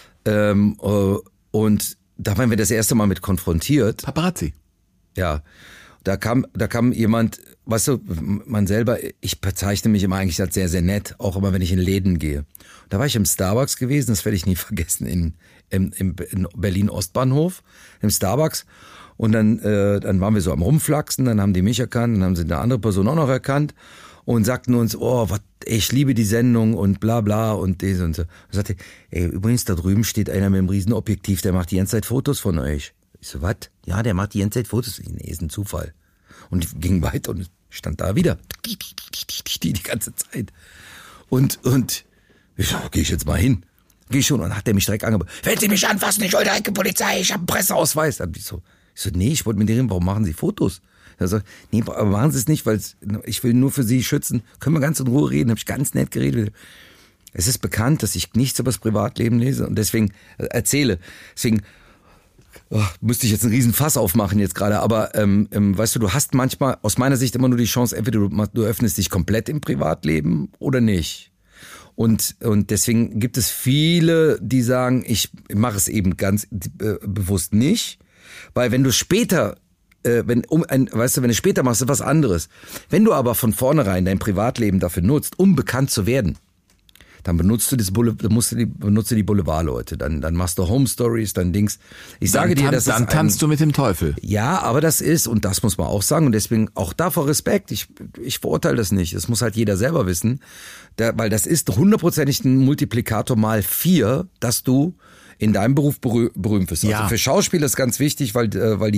Und da waren wir das erste Mal mit konfrontiert. Paparazzi. Ja, da kam jemand, weißt du, man selber, ich bezeichne mich immer eigentlich als sehr, sehr nett, auch immer wenn ich in Läden gehe. Da war ich im Starbucks gewesen, das werde ich nie vergessen, in Berlin Ostbahnhof, im Starbucks. Und dann waren wir so am Rumflaxen, dann haben die mich erkannt, dann haben sie eine andere Person auch noch erkannt und sagten uns, ich liebe die Sendung und bla bla und das und so. Und sagte, übrigens, da drüben steht einer mit einem Riesenobjektiv, der macht die ganze Zeit Fotos von euch. Ich so, was? Ja, der macht die ganze Zeit Fotos. Nee, ist ein Zufall. Und ging weiter und stand da wieder. Die ganze Zeit. Und ich so, geh ich jetzt mal hin. Geh schon. Und dann hat der mich direkt angeboten. Wenn Sie mich anfassen, ich hol direkt die Polizei, ich habe einen Presseausweis. Ich so, nee, ich wollte mit dir reden, warum machen Sie Fotos? Er sagt, nee, aber machen Sie es nicht, weil ich will nur für Sie schützen. Können wir ganz in Ruhe reden? Habe ich ganz nett geredet. Es ist bekannt, dass ich nichts über das Privatleben lese und deswegen erzähle. Deswegen müsste ich jetzt einen riesen Fass aufmachen jetzt gerade. Aber weißt du hast manchmal aus meiner Sicht immer nur die Chance, entweder du öffnest dich komplett im Privatleben oder nicht. Und deswegen gibt es viele, die sagen, ich mache es eben ganz bewusst nicht. Weil wenn du später, wenn du später machst, ist was anderes. Wenn du aber von vornherein dein Privatleben dafür nutzt, um bekannt zu werden, dann benutzt du die Boulevardleute, dann machst du Home Stories, dann Dings. Ich sage dir, das ist dann tanzt du mit dem Teufel. Ja, aber das ist, und das muss man auch sagen, und deswegen auch davor Respekt. Ich verurteile das nicht. Das muss halt jeder selber wissen, weil das ist 100%ig ein Multiplikator mal 4, dass du in deinem Beruf berühmt bist. Ja. Also für Schauspieler ist ganz wichtig, weil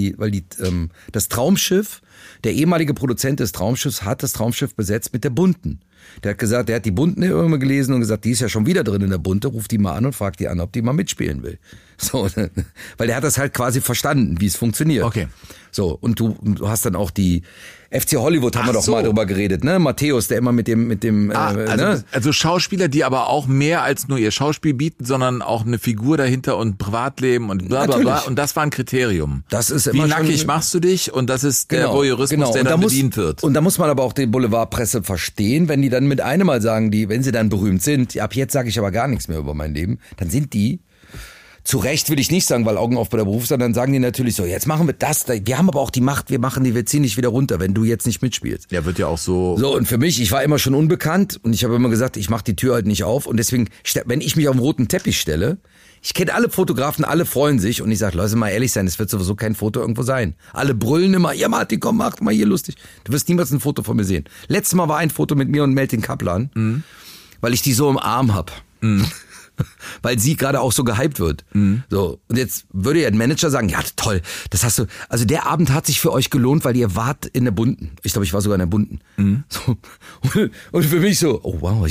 das Traumschiff, der ehemalige Produzent des Traumschiffs hat das Traumschiff besetzt mit der Bunten. Der hat gesagt, der hat die Bunten immer gelesen und gesagt, die ist ja schon wieder drin in der Bunte, ruft die mal an und fragt die an, ob die mal mitspielen will. So, weil der hat das halt quasi verstanden, wie es funktioniert. Okay. So, und du hast dann auch die FC Hollywood, haben wir doch mal drüber geredet, ne? Matthäus, der immer mit dem ne? Also Schauspieler, die aber auch mehr als nur ihr Schauspiel bieten, sondern auch eine Figur dahinter und Privatleben und bla bla bla. Und das war ein Kriterium. Das ist immer wie nackig machst du dich? Und das ist der Voyeurismus, der dann bedient wird. Und da muss man aber auch die Boulevardpresse verstehen, wenn die dann mit einem Mal sagen, wenn sie dann berühmt sind, ab jetzt sage ich aber gar nichts mehr über mein Leben, dann sind die, zu Recht will ich nicht sagen, weil Augen auf bei der Berufswahl, dann sagen die natürlich so, jetzt machen wir das, wir haben aber auch die Macht, wir ziehen dich wieder runter, wenn du jetzt nicht mitspielst. Ja, wird ja auch so. So, und für mich, ich war immer schon unbekannt und ich habe immer gesagt, ich mache die Tür halt nicht auf und deswegen, wenn ich mich auf den roten Teppich stelle, ich kenne alle Fotografen, alle freuen sich und ich sage, Leute, mal ehrlich sein, es wird sowieso kein Foto irgendwo sein. Alle brüllen immer, ja Martin, komm, mach mal hier lustig. Du wirst niemals ein Foto von mir sehen. Letztes Mal war ein Foto mit mir und Meltin Kaplan, weil ich die so im Arm hab. Weil sie gerade auch so gehypt wird. So, und jetzt würde ja ein Manager sagen, ja toll, das hast du, also der Abend hat sich für euch gelohnt, weil ihr wart in der Bunten. Ich glaube, ich war sogar in der Bunten. So, und für mich so, oh wow,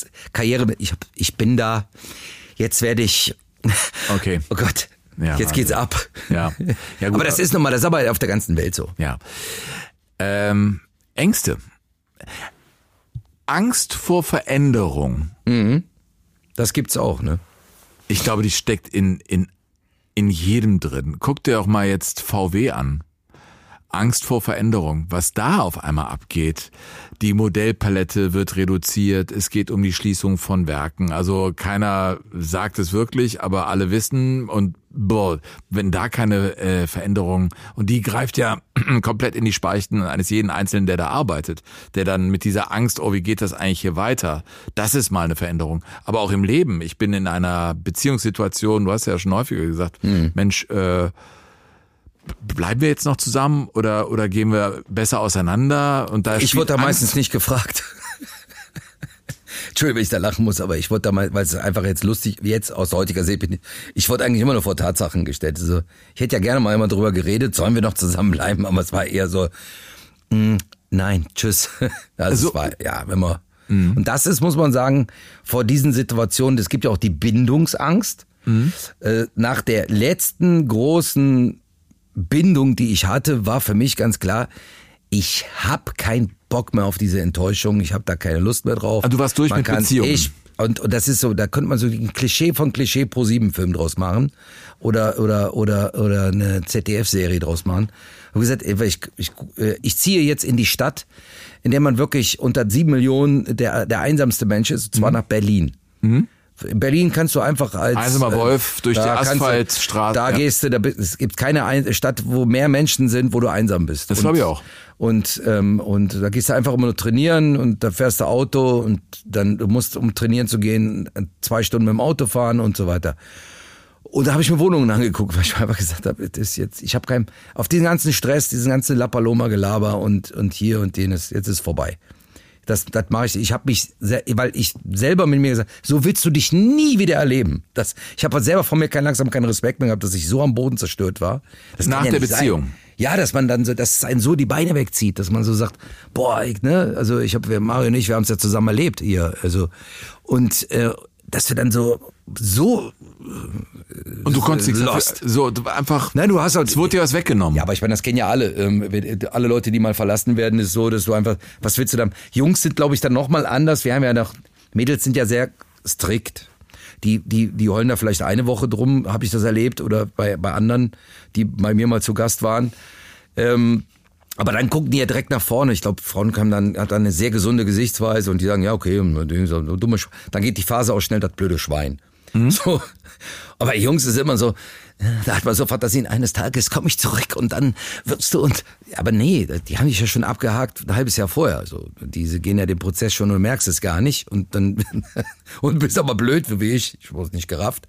ich bin da, jetzt werde ich, okay. Oh Gott, ja, jetzt geht's ab. Ja. Ja, gut, aber das ist aber auf der ganzen Welt so. Ja. Ängste. Angst vor Veränderung. Das gibt's auch, ne? Ich glaube, die steckt in jedem drin. Guck dir auch mal jetzt VW an. Angst vor Veränderung, was da auf einmal abgeht. Die Modellpalette wird reduziert, es geht um die Schließung von Werken. Also keiner sagt es wirklich, aber alle wissen und wenn da keine Veränderung, und die greift ja komplett in die Speichen eines jeden Einzelnen, der da arbeitet, der dann mit dieser Angst, wie geht das eigentlich hier weiter? Das ist mal eine Veränderung. Aber auch im Leben, ich bin in einer Beziehungssituation, du hast ja schon häufiger gesagt, Mensch, bleiben wir jetzt noch zusammen oder gehen wir besser auseinander? Und da ich wurde da meistens nicht gefragt. Entschuldigung, wenn ich da lachen muss, aber ich wurde da mal, weil es einfach jetzt lustig, jetzt aus heutiger Sicht bin ich wurde eigentlich immer nur vor Tatsachen gestellt. Also, ich hätte ja gerne mal immer drüber geredet, sollen wir noch zusammenbleiben, aber es war eher so, nein, tschüss. Also es war, ja, wenn man, und das ist, muss man sagen, vor diesen Situationen, es gibt ja auch die Bindungsangst. Nach der letzten großen Bindung, die ich hatte, war für mich ganz klar, ich habe keinen Bock mehr auf diese Enttäuschung, ich habe da keine Lust mehr drauf. Du warst durch mit Beziehungen. Und das ist so, da könnte man so ein Klischee von Klischee Pro-7-Film draus machen oder eine ZDF-Serie draus machen. Ich habe gesagt, ich ziehe jetzt in die Stadt, in der man wirklich unter 7 Millionen der einsamste Mensch ist, und zwar nach Berlin. In Berlin kannst du einfach als Einsamer Wolf durch die Asphaltstraße. Da gehst du, es gibt keine Stadt, wo mehr Menschen sind, wo du einsam bist. Das glaube ich auch. Und da gehst du einfach immer nur trainieren und da fährst du Auto und dann du musst, um trainieren zu gehen, 2 Stunden mit dem Auto fahren und so weiter. Und da habe ich mir Wohnungen angeguckt, weil ich einfach gesagt habe, ich habe keinen, auf diesen ganzen Stress, diesen ganzen La Paloma-Gelaber und hier und jenes, jetzt ist vorbei. Das mache ich. Ich habe mich, weil ich selber mit mir gesagt, so willst du dich nie wieder erleben. Ich habe selber von mir langsam keinen Respekt mehr gehabt, dass ich so am Boden zerstört war. Das nach der Beziehung. Sein. Ja, dass man dann so, dass es einen so die Beine wegzieht, dass man so sagt, also Mario und ich, wir haben es ja zusammen erlebt hier, also und dass wir dann so und du konntest nichts so einfach. Nein, du hast halt, es wurde dir was weggenommen. Ja, aber ich meine, das kennen ja alle. Alle Leute, die mal verlassen werden, ist so, dass du einfach, was willst du dann? Jungs sind, glaube ich, dann nochmal anders. Wir haben ja noch, Mädels sind ja sehr strikt. Die heulen da vielleicht eine Woche drum, habe ich das erlebt, oder bei anderen, die bei mir mal zu Gast waren. Aber dann gucken die ja direkt nach vorne. Ich glaube, Frauen hat dann eine sehr gesunde Gesichtsweise und die sagen, ja, okay, dann geht die Phase auch schnell, das blöde Schwein. So. Aber Jungs ist immer so, da hat man so Fantasien, eines Tages komme ich zurück und dann wirst du aber nee, die haben dich ja schon abgehakt ein halbes Jahr vorher. Also, diese gehen ja den Prozess schon und du merkst es gar nicht und dann, und bist aber blöd wie ich wurde nicht gerafft.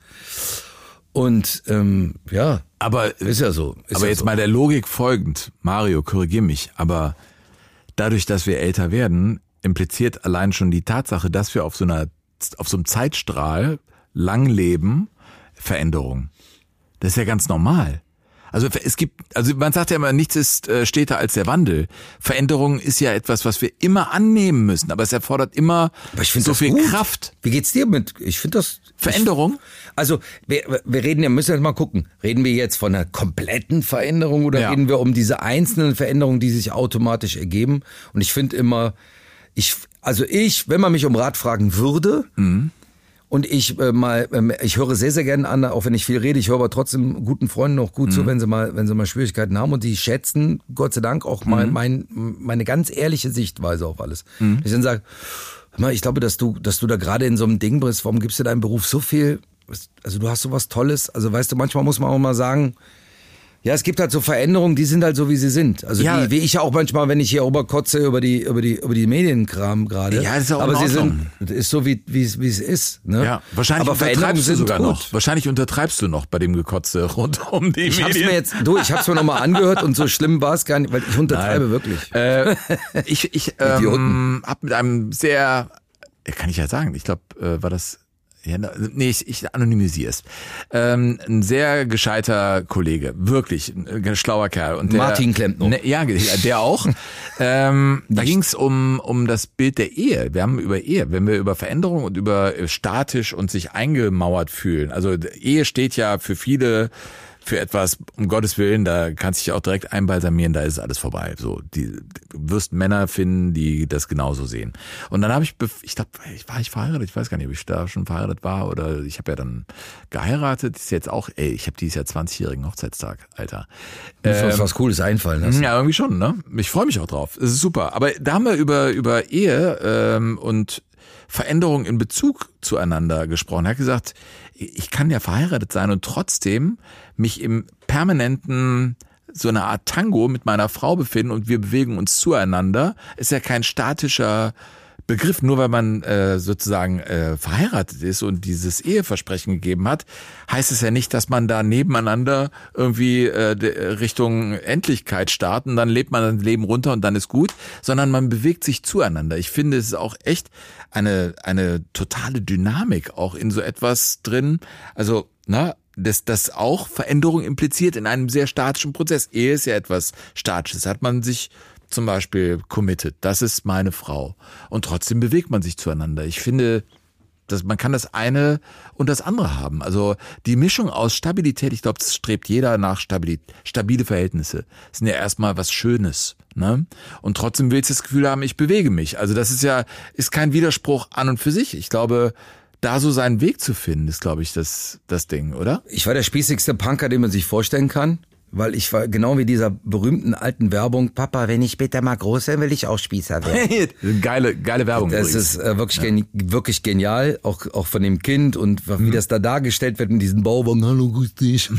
Und, ja. Aber ist ja so. Aber jetzt mal der Logik folgend, Mario, korrigier mich, aber dadurch, dass wir älter werden, impliziert allein schon die Tatsache, dass wir auf so einem Zeitstrahl lang leben, Veränderung. Das ist ja ganz normal. Also man sagt ja immer, nichts ist steter als der Wandel. Veränderung ist ja etwas, was wir immer annehmen müssen, aber es erfordert immer so viel Kraft. Wie geht's dir mit? Ich finde das Veränderung? Also wir reden ja, müssen jetzt mal gucken. Reden wir jetzt von einer kompletten Veränderung oder reden wir um diese einzelnen Veränderungen, die sich automatisch ergeben? Und ich finde immer, wenn man mich um Rat fragen würde, und ich höre sehr, sehr gerne an, auch wenn ich viel rede, ich höre aber trotzdem guten Freunden auch gut zu, wenn sie mal Schwierigkeiten haben, und die schätzen, Gott sei Dank, auch mal meine ganz ehrliche Sichtweise auf alles. Ich dann sage, ich glaube, dass du da gerade in so einem Ding bist, warum gibst du deinem Beruf so viel, also du hast so was Tolles, also weißt du, manchmal muss man auch mal sagen, ja, es gibt halt so Veränderungen, die sind halt so, wie sie sind. Also wie ich ja auch manchmal, wenn ich hier oberkotze über die Medienkram gerade. Ja, das ist auch aber in Ordnung. Das ist so, wie es ist. Ne? Ja, wahrscheinlich aber untertreibst du sogar gut. noch. Wahrscheinlich untertreibst du noch bei dem Gekotze rund um die Medien. Ich hab's mir nochmal angehört und so schlimm war es gar nicht, weil ich untertreibe wirklich. Ich habe mit einem sehr, kann ich ja sagen, ich glaube, war das... Ja, nee, ich anonymisiere es. Ein sehr gescheiter Kollege, wirklich ein schlauer Kerl. Und Martin Klempno. Ne, ja, der auch. Da ging es um das Bild der Ehe. Wir haben über Ehe, wenn wir über Veränderung und über statisch und sich eingemauert fühlen. Also Ehe steht ja für viele für etwas, um Gottes Willen, da kannst du dich auch direkt einbalsamieren, da ist alles vorbei. So, du wirst Männer finden, die das genauso sehen. Und dann habe ich glaube, war ich verheiratet? Ich weiß gar nicht, ob ich da schon verheiratet war oder ich habe ja dann geheiratet. Ist jetzt auch, ich habe dieses Jahr 20-jährigen Hochzeitstag, Alter. Muss uns was Cooles einfallen lassen. Ja, irgendwie schon, ne? Ich freue mich auch drauf. Es ist super. Aber da haben wir über Ehe und Veränderungen in Bezug zueinander gesprochen. Er hat gesagt, ich kann ja verheiratet sein und trotzdem mich im permanenten so eine Art Tango mit meiner Frau befinden und wir bewegen uns zueinander. Ist ja kein statischer Begriff, nur weil man sozusagen verheiratet ist und dieses Eheversprechen gegeben hat, heißt es ja nicht, dass man da nebeneinander irgendwie Richtung Endlichkeit starten, dann lebt man das Leben runter und dann ist gut, sondern man bewegt sich zueinander. Ich finde, es ist auch echt eine totale Dynamik auch in so etwas drin. Also, das auch Veränderung impliziert in einem sehr statischen Prozess. Ehe ist ja etwas Statisches. Hat man sich zum Beispiel committed, das ist meine Frau. Und trotzdem bewegt man sich zueinander. Ich finde, man kann das eine und das andere haben. Also die Mischung aus Stabilität, ich glaube, das strebt jeder nach stabile Verhältnisse. Das sind ja erstmal was Schönes. Ne? Und trotzdem willst du das Gefühl haben, ich bewege mich. Also das ist kein Widerspruch an und für sich. Ich glaube, da so seinen Weg zu finden, ist, glaube ich, das Ding, oder? Ich war der spießigste Punker, den man sich vorstellen kann. Weil ich war genau wie dieser berühmten alten Werbung, Papa, wenn ich später mal groß bin, will ich auch Spießer werden. geile Werbung. Das übrigens. Ist wirklich genial, auch von dem Kind und wie das da dargestellt wird in diesen Bauwagen, hallo, grüß dich.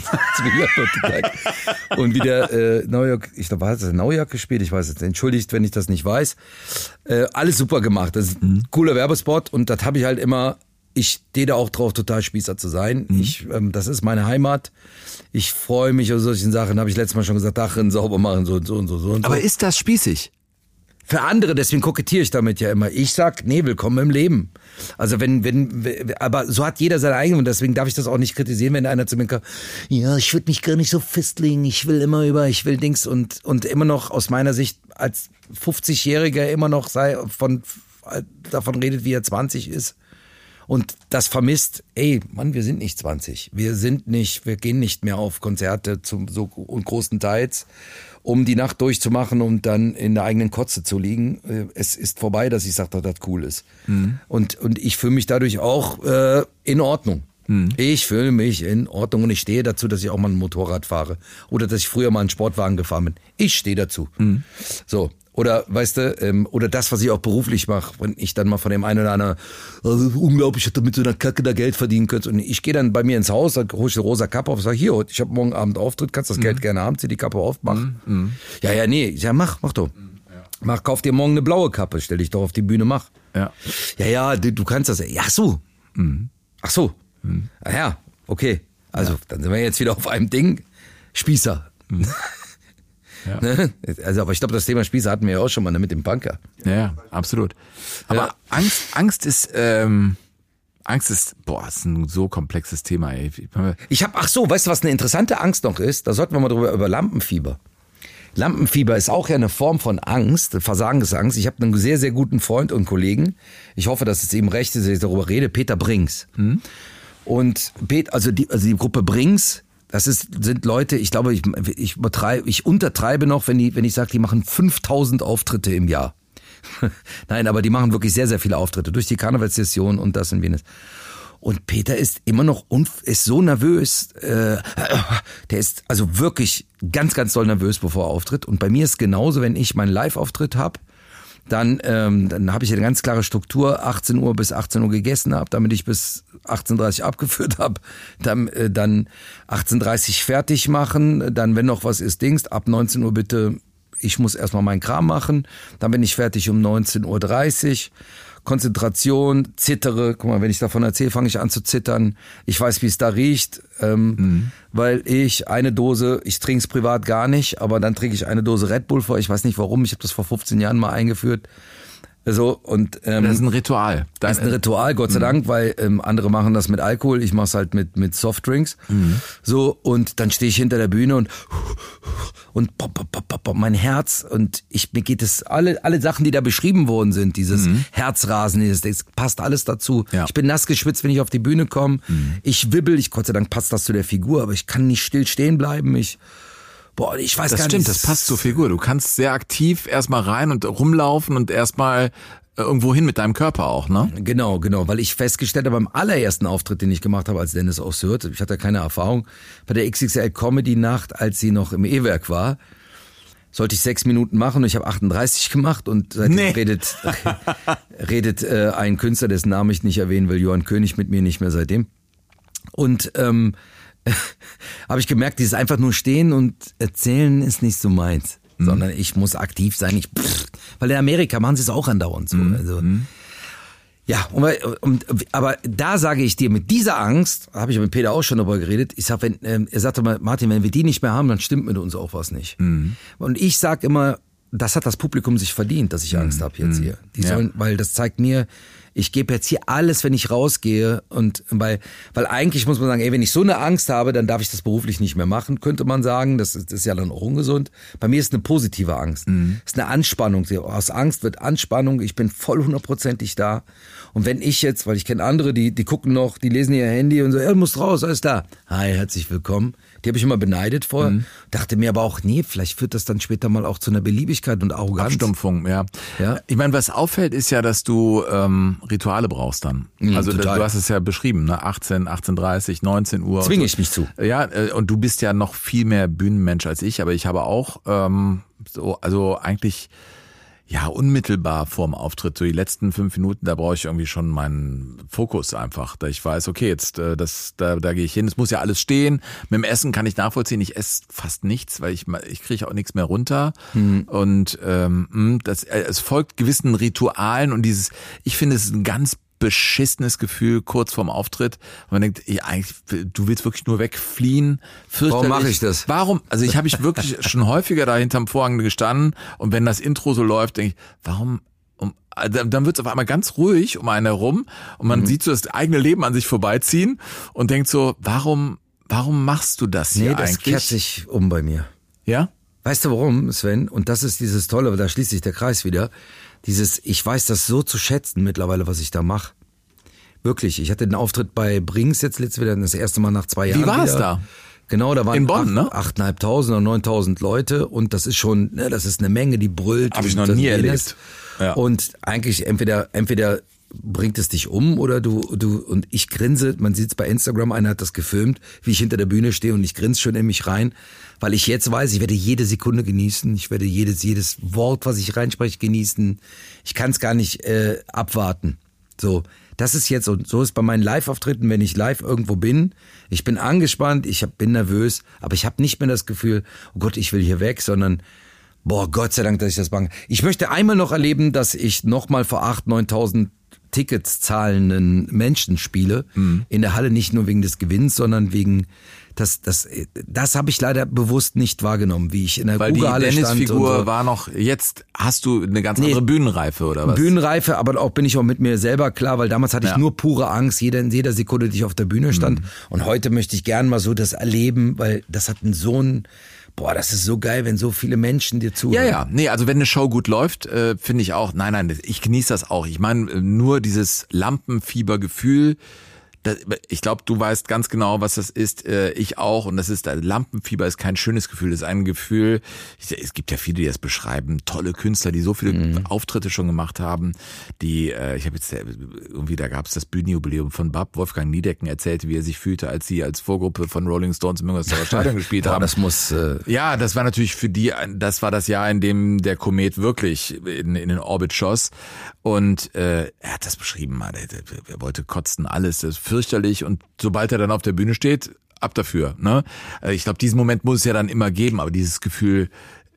Und wie der Neujahr, ich glaube, hat er Neujahr gespielt, ich weiß jetzt, entschuldigt, wenn ich das nicht weiß. Alles super gemacht, das ist ein cooler Werbespot und das habe ich halt immer, ich stehe da auch drauf, total Spießer zu sein. Das ist meine Heimat. Ich freue mich auf solchen Sachen, habe ich letztes Mal schon gesagt, Dachen sauber machen, so und so und so und so. Aber ist das spießig? Für andere, deswegen kokettiere ich damit ja immer. Ich sag, nee, willkommen im Leben. Also aber so hat jeder seine eigene und deswegen darf ich das auch nicht kritisieren, wenn einer zu mir kommt, ja, ich würde mich gar nicht so festlegen, ich will Dings und immer noch aus meiner Sicht als 50-Jähriger immer noch davon redet, wie er 20 ist. Und das vermisst, Mann, wir sind nicht 20. Wir gehen nicht mehr auf Konzerte und großen Teils, um die Nacht durchzumachen und dann in der eigenen Kotze zu liegen. Es ist vorbei, dass ich sage, dass das cool ist. Und ich fühle mich dadurch auch in Ordnung. Ich fühle mich in Ordnung und ich stehe dazu, dass ich auch mal ein Motorrad fahre. Oder dass ich früher mal einen Sportwagen gefahren bin. Ich stehe dazu. So. Oder, weißt du, oder das, was ich auch beruflich mache, wenn ich dann mal von dem einen oder anderen, also unglaublich, ich hätte mit so einer Kacke da Geld verdienen können. Und ich gehe dann bei mir ins Haus, dann hole ich eine rosa Kappe auf, sage, hier, ich habe morgen Abend Auftritt, kannst das Geld gerne haben, zieh die Kappe auf, mach. Ja, mach doch. Mach, kauf dir morgen eine blaue Kappe, stell dich doch auf die Bühne, mach. Ja, du kannst das. Ja, ach so. Ja, okay. Also, dann sind wir jetzt wieder auf einem Ding. Spießer. Ja. Ne? Also, aber ich glaube, das Thema Spießer hatten wir ja auch schon mal mit dem Punker. Ja, absolut. Aber Angst ist, ist ein so komplexes Thema, ey. Weißt du, was eine interessante Angst noch ist? Da sollten wir mal über Lampenfieber. Lampenfieber ist auch ja eine Form von Angst, Versagensangst. Ich habe einen sehr, sehr guten Freund und Kollegen. Ich hoffe, dass es ihm recht ist, dass ich darüber rede. Peter Brings. Und die Gruppe Brings, sind Leute, ich glaube, ich untertreibe noch, wenn ich sage, die machen 5000 Auftritte im Jahr. Nein, aber die machen wirklich sehr, sehr viele Auftritte durch die Karnevalssession und das und jenes. Und Peter ist immer noch ist so nervös, der ist also wirklich ganz, ganz doll nervös, bevor er auftritt. Und bei mir ist genauso, wenn ich meinen Live-Auftritt habe, dann habe ich eine ganz klare Struktur, 18 Uhr bis 18 Uhr gegessen habe, damit ich bis 18:30 Uhr abgeführt habe, dann 18:30 Uhr fertig machen, dann wenn noch was ist, ab 19 Uhr bitte, ich muss erstmal meinen Kram machen, dann bin ich fertig um 19:30 Uhr, Konzentration, zittere, guck mal, wenn ich davon erzähle, fange ich an zu zittern, ich weiß, wie es da riecht, weil ich trinke es privat gar nicht, aber dann trinke ich eine Dose Red Bull vor, ich weiß nicht warum, ich habe das vor 15 Jahren mal eingeführt, So, und das ist ein Ritual. Das ist ein Ritual, Gott sei Dank, weil andere machen das mit Alkohol, ich mach's halt mit Softdrinks. So, und dann stehe ich hinter der Bühne und pop, pop, pop, pop, mein Herz, und mir geht es, alle Sachen, die da beschrieben worden sind, dieses Herzrasen, das passt alles dazu. Ja. Ich bin nass geschwitzt, wenn ich auf die Bühne komme. Ich wibbel, Gott sei Dank passt das zu der Figur, aber ich kann nicht still stehen bleiben. Ich weiß gar nicht. Das stimmt, das passt zur Figur. Du kannst sehr aktiv erstmal rein und rumlaufen und erstmal irgendwo hin mit deinem Körper auch, ne? Genau, weil ich festgestellt habe beim allerersten Auftritt, den ich gemacht habe als Dennis Ossört, ich hatte keine Erfahrung, bei der XXL Comedy Nacht, als sie noch im E-Werk war, sollte ich 6 Minuten machen und ich habe 38 gemacht, und seitdem redet ein Künstler, dessen Namen ich nicht erwähnen will, Johann König, mit mir nicht mehr seitdem. Und habe ich gemerkt, dieses einfach nur stehen und erzählen ist nicht so meins, sondern ich muss aktiv sein. Weil in Amerika machen sie es auch andauernd so. Also, ja, aber da sage ich dir, mit dieser Angst, habe ich mit Peter auch schon darüber geredet, ich sag, er sagte mal, Martin, wenn wir die nicht mehr haben, dann stimmt mit uns auch was nicht. Und ich sag immer, das hat das Publikum sich verdient, dass ich Angst habe jetzt hier. Die sollen, weil das zeigt mir, ich gebe jetzt hier alles, wenn ich rausgehe, und weil eigentlich muss man sagen, wenn ich so eine Angst habe, dann darf ich das beruflich nicht mehr machen, könnte man sagen. Das ist ja dann auch ungesund. Bei mir ist eine positive Angst. Das ist eine Anspannung. Aus Angst wird Anspannung. Ich bin voll 100%ig da. Und wenn ich jetzt, weil ich kenne andere, die gucken noch, die lesen ihr Handy und so, du musst raus, alles da. Hi, herzlich willkommen. Die habe ich immer beneidet vor. Dachte mir aber auch, nee, vielleicht führt das dann später mal auch zu einer Beliebigkeit und Arroganz. Abstumpfung, ja. Ich meine, was auffällt, ist ja, dass du Rituale brauchst dann. Also du hast es ja beschrieben, ne? 18:30, 19 Uhr. Zwinge ich mich zu. Ja, und du bist ja noch viel mehr Bühnenmensch als ich, aber ich habe auch also eigentlich unmittelbar vorm Auftritt, so die letzten 5 Minuten, da brauche ich irgendwie schon meinen Fokus einfach, da ich weiß, okay, jetzt da gehe ich hin, es muss ja alles stehen. Mit dem Essen kann ich nachvollziehen, ich esse fast nichts, weil ich kriege auch nichts mehr runter. Und es folgt gewissen Ritualen, und ich finde, es ist ein ganz beschissenes Gefühl kurz vorm Auftritt. Und man denkt, du willst wirklich nur wegfliehen. Warum mache ich das? Warum? Also ich habe wirklich schon häufiger da hinterm Vorhang gestanden, und wenn das Intro so läuft, denke ich, warum? Dann wird es auf einmal ganz ruhig um einen herum, und man sieht so das eigene Leben an sich vorbeiziehen und denkt so, warum machst du das hier eigentlich? Nee, das kehrt sich um bei mir. Ja? Weißt du warum, Sven? Und das ist dieses Tolle, da schließt sich der Kreis wieder. Ich weiß das so zu schätzen mittlerweile, was ich da mache. Wirklich, ich hatte den Auftritt bei Brings jetzt wieder, das erste Mal nach 2 Jahren. Wie war es da? Genau, da waren in Bonn, 8.500 oder 9.000 Leute, und das ist schon, das ist eine Menge, die brüllt. Habe ich noch nie erlebt. Ja. Und eigentlich entweder bringt es dich um, oder du und ich grinse, man sieht es bei Instagram, einer hat das gefilmt, wie ich hinter der Bühne stehe und ich grinse schon in mich rein, weil ich jetzt weiß, ich werde jede Sekunde genießen, ich werde jedes Wort, was ich reinspreche, genießen. Ich kann es gar nicht abwarten. So, das ist jetzt, und so ist bei meinen Live-Auftritten, wenn ich live irgendwo bin, ich bin angespannt, bin nervös, aber ich habe nicht mehr das Gefühl, oh Gott, ich will hier weg, sondern Gott sei Dank, dass ich das mache. Ich möchte einmal noch erleben, dass ich nochmal vor 8.000, 9.000 Tickets zahlenden Menschen spiele, in der Halle, nicht nur wegen des Gewinns, sondern wegen, das habe ich leider bewusst nicht wahrgenommen, wie ich in der Guga-Halle stand. Weil die Dennis-Figur war noch, jetzt hast du eine ganz andere Bühnenreife, oder was? Bühnenreife, aber auch bin ich auch mit mir selber klar, weil damals hatte ich nur pure Angst, in jeder Sekunde, die ich auf der Bühne stand. Und heute möchte ich gern mal so das erleben, weil das hat das ist so geil, wenn so viele Menschen dir zuhören. Ja. Nee, also wenn eine Show gut läuft, finde ich auch, nein, ich genieße das auch. Ich meine, nur dieses Lampenfiebergefühl, ich glaube, du weißt ganz genau, was das ist, ich auch, und das ist, Lampenfieber ist kein schönes Gefühl, das ist ein Gefühl, es gibt ja viele, die das beschreiben, tolle Künstler, die so viele Auftritte schon gemacht haben, ich habe jetzt irgendwie, da gab es das Bühnenjubiläum von Wolfgang Niedecken, erzählte, wie er sich fühlte, als sie als Vorgruppe von Rolling Stones im Müngersdorfer Stadion gespielt haben. Das muss... Ja, das war natürlich für die, das war das Jahr, in dem der Komet wirklich in den Orbit schoss, und er hat das beschrieben, er wollte kotzen, alles, das ist fürchterlich, und sobald er dann auf der Bühne steht, ab dafür, ne? Ich glaube, diesen Moment muss es ja dann immer geben, aber dieses Gefühl,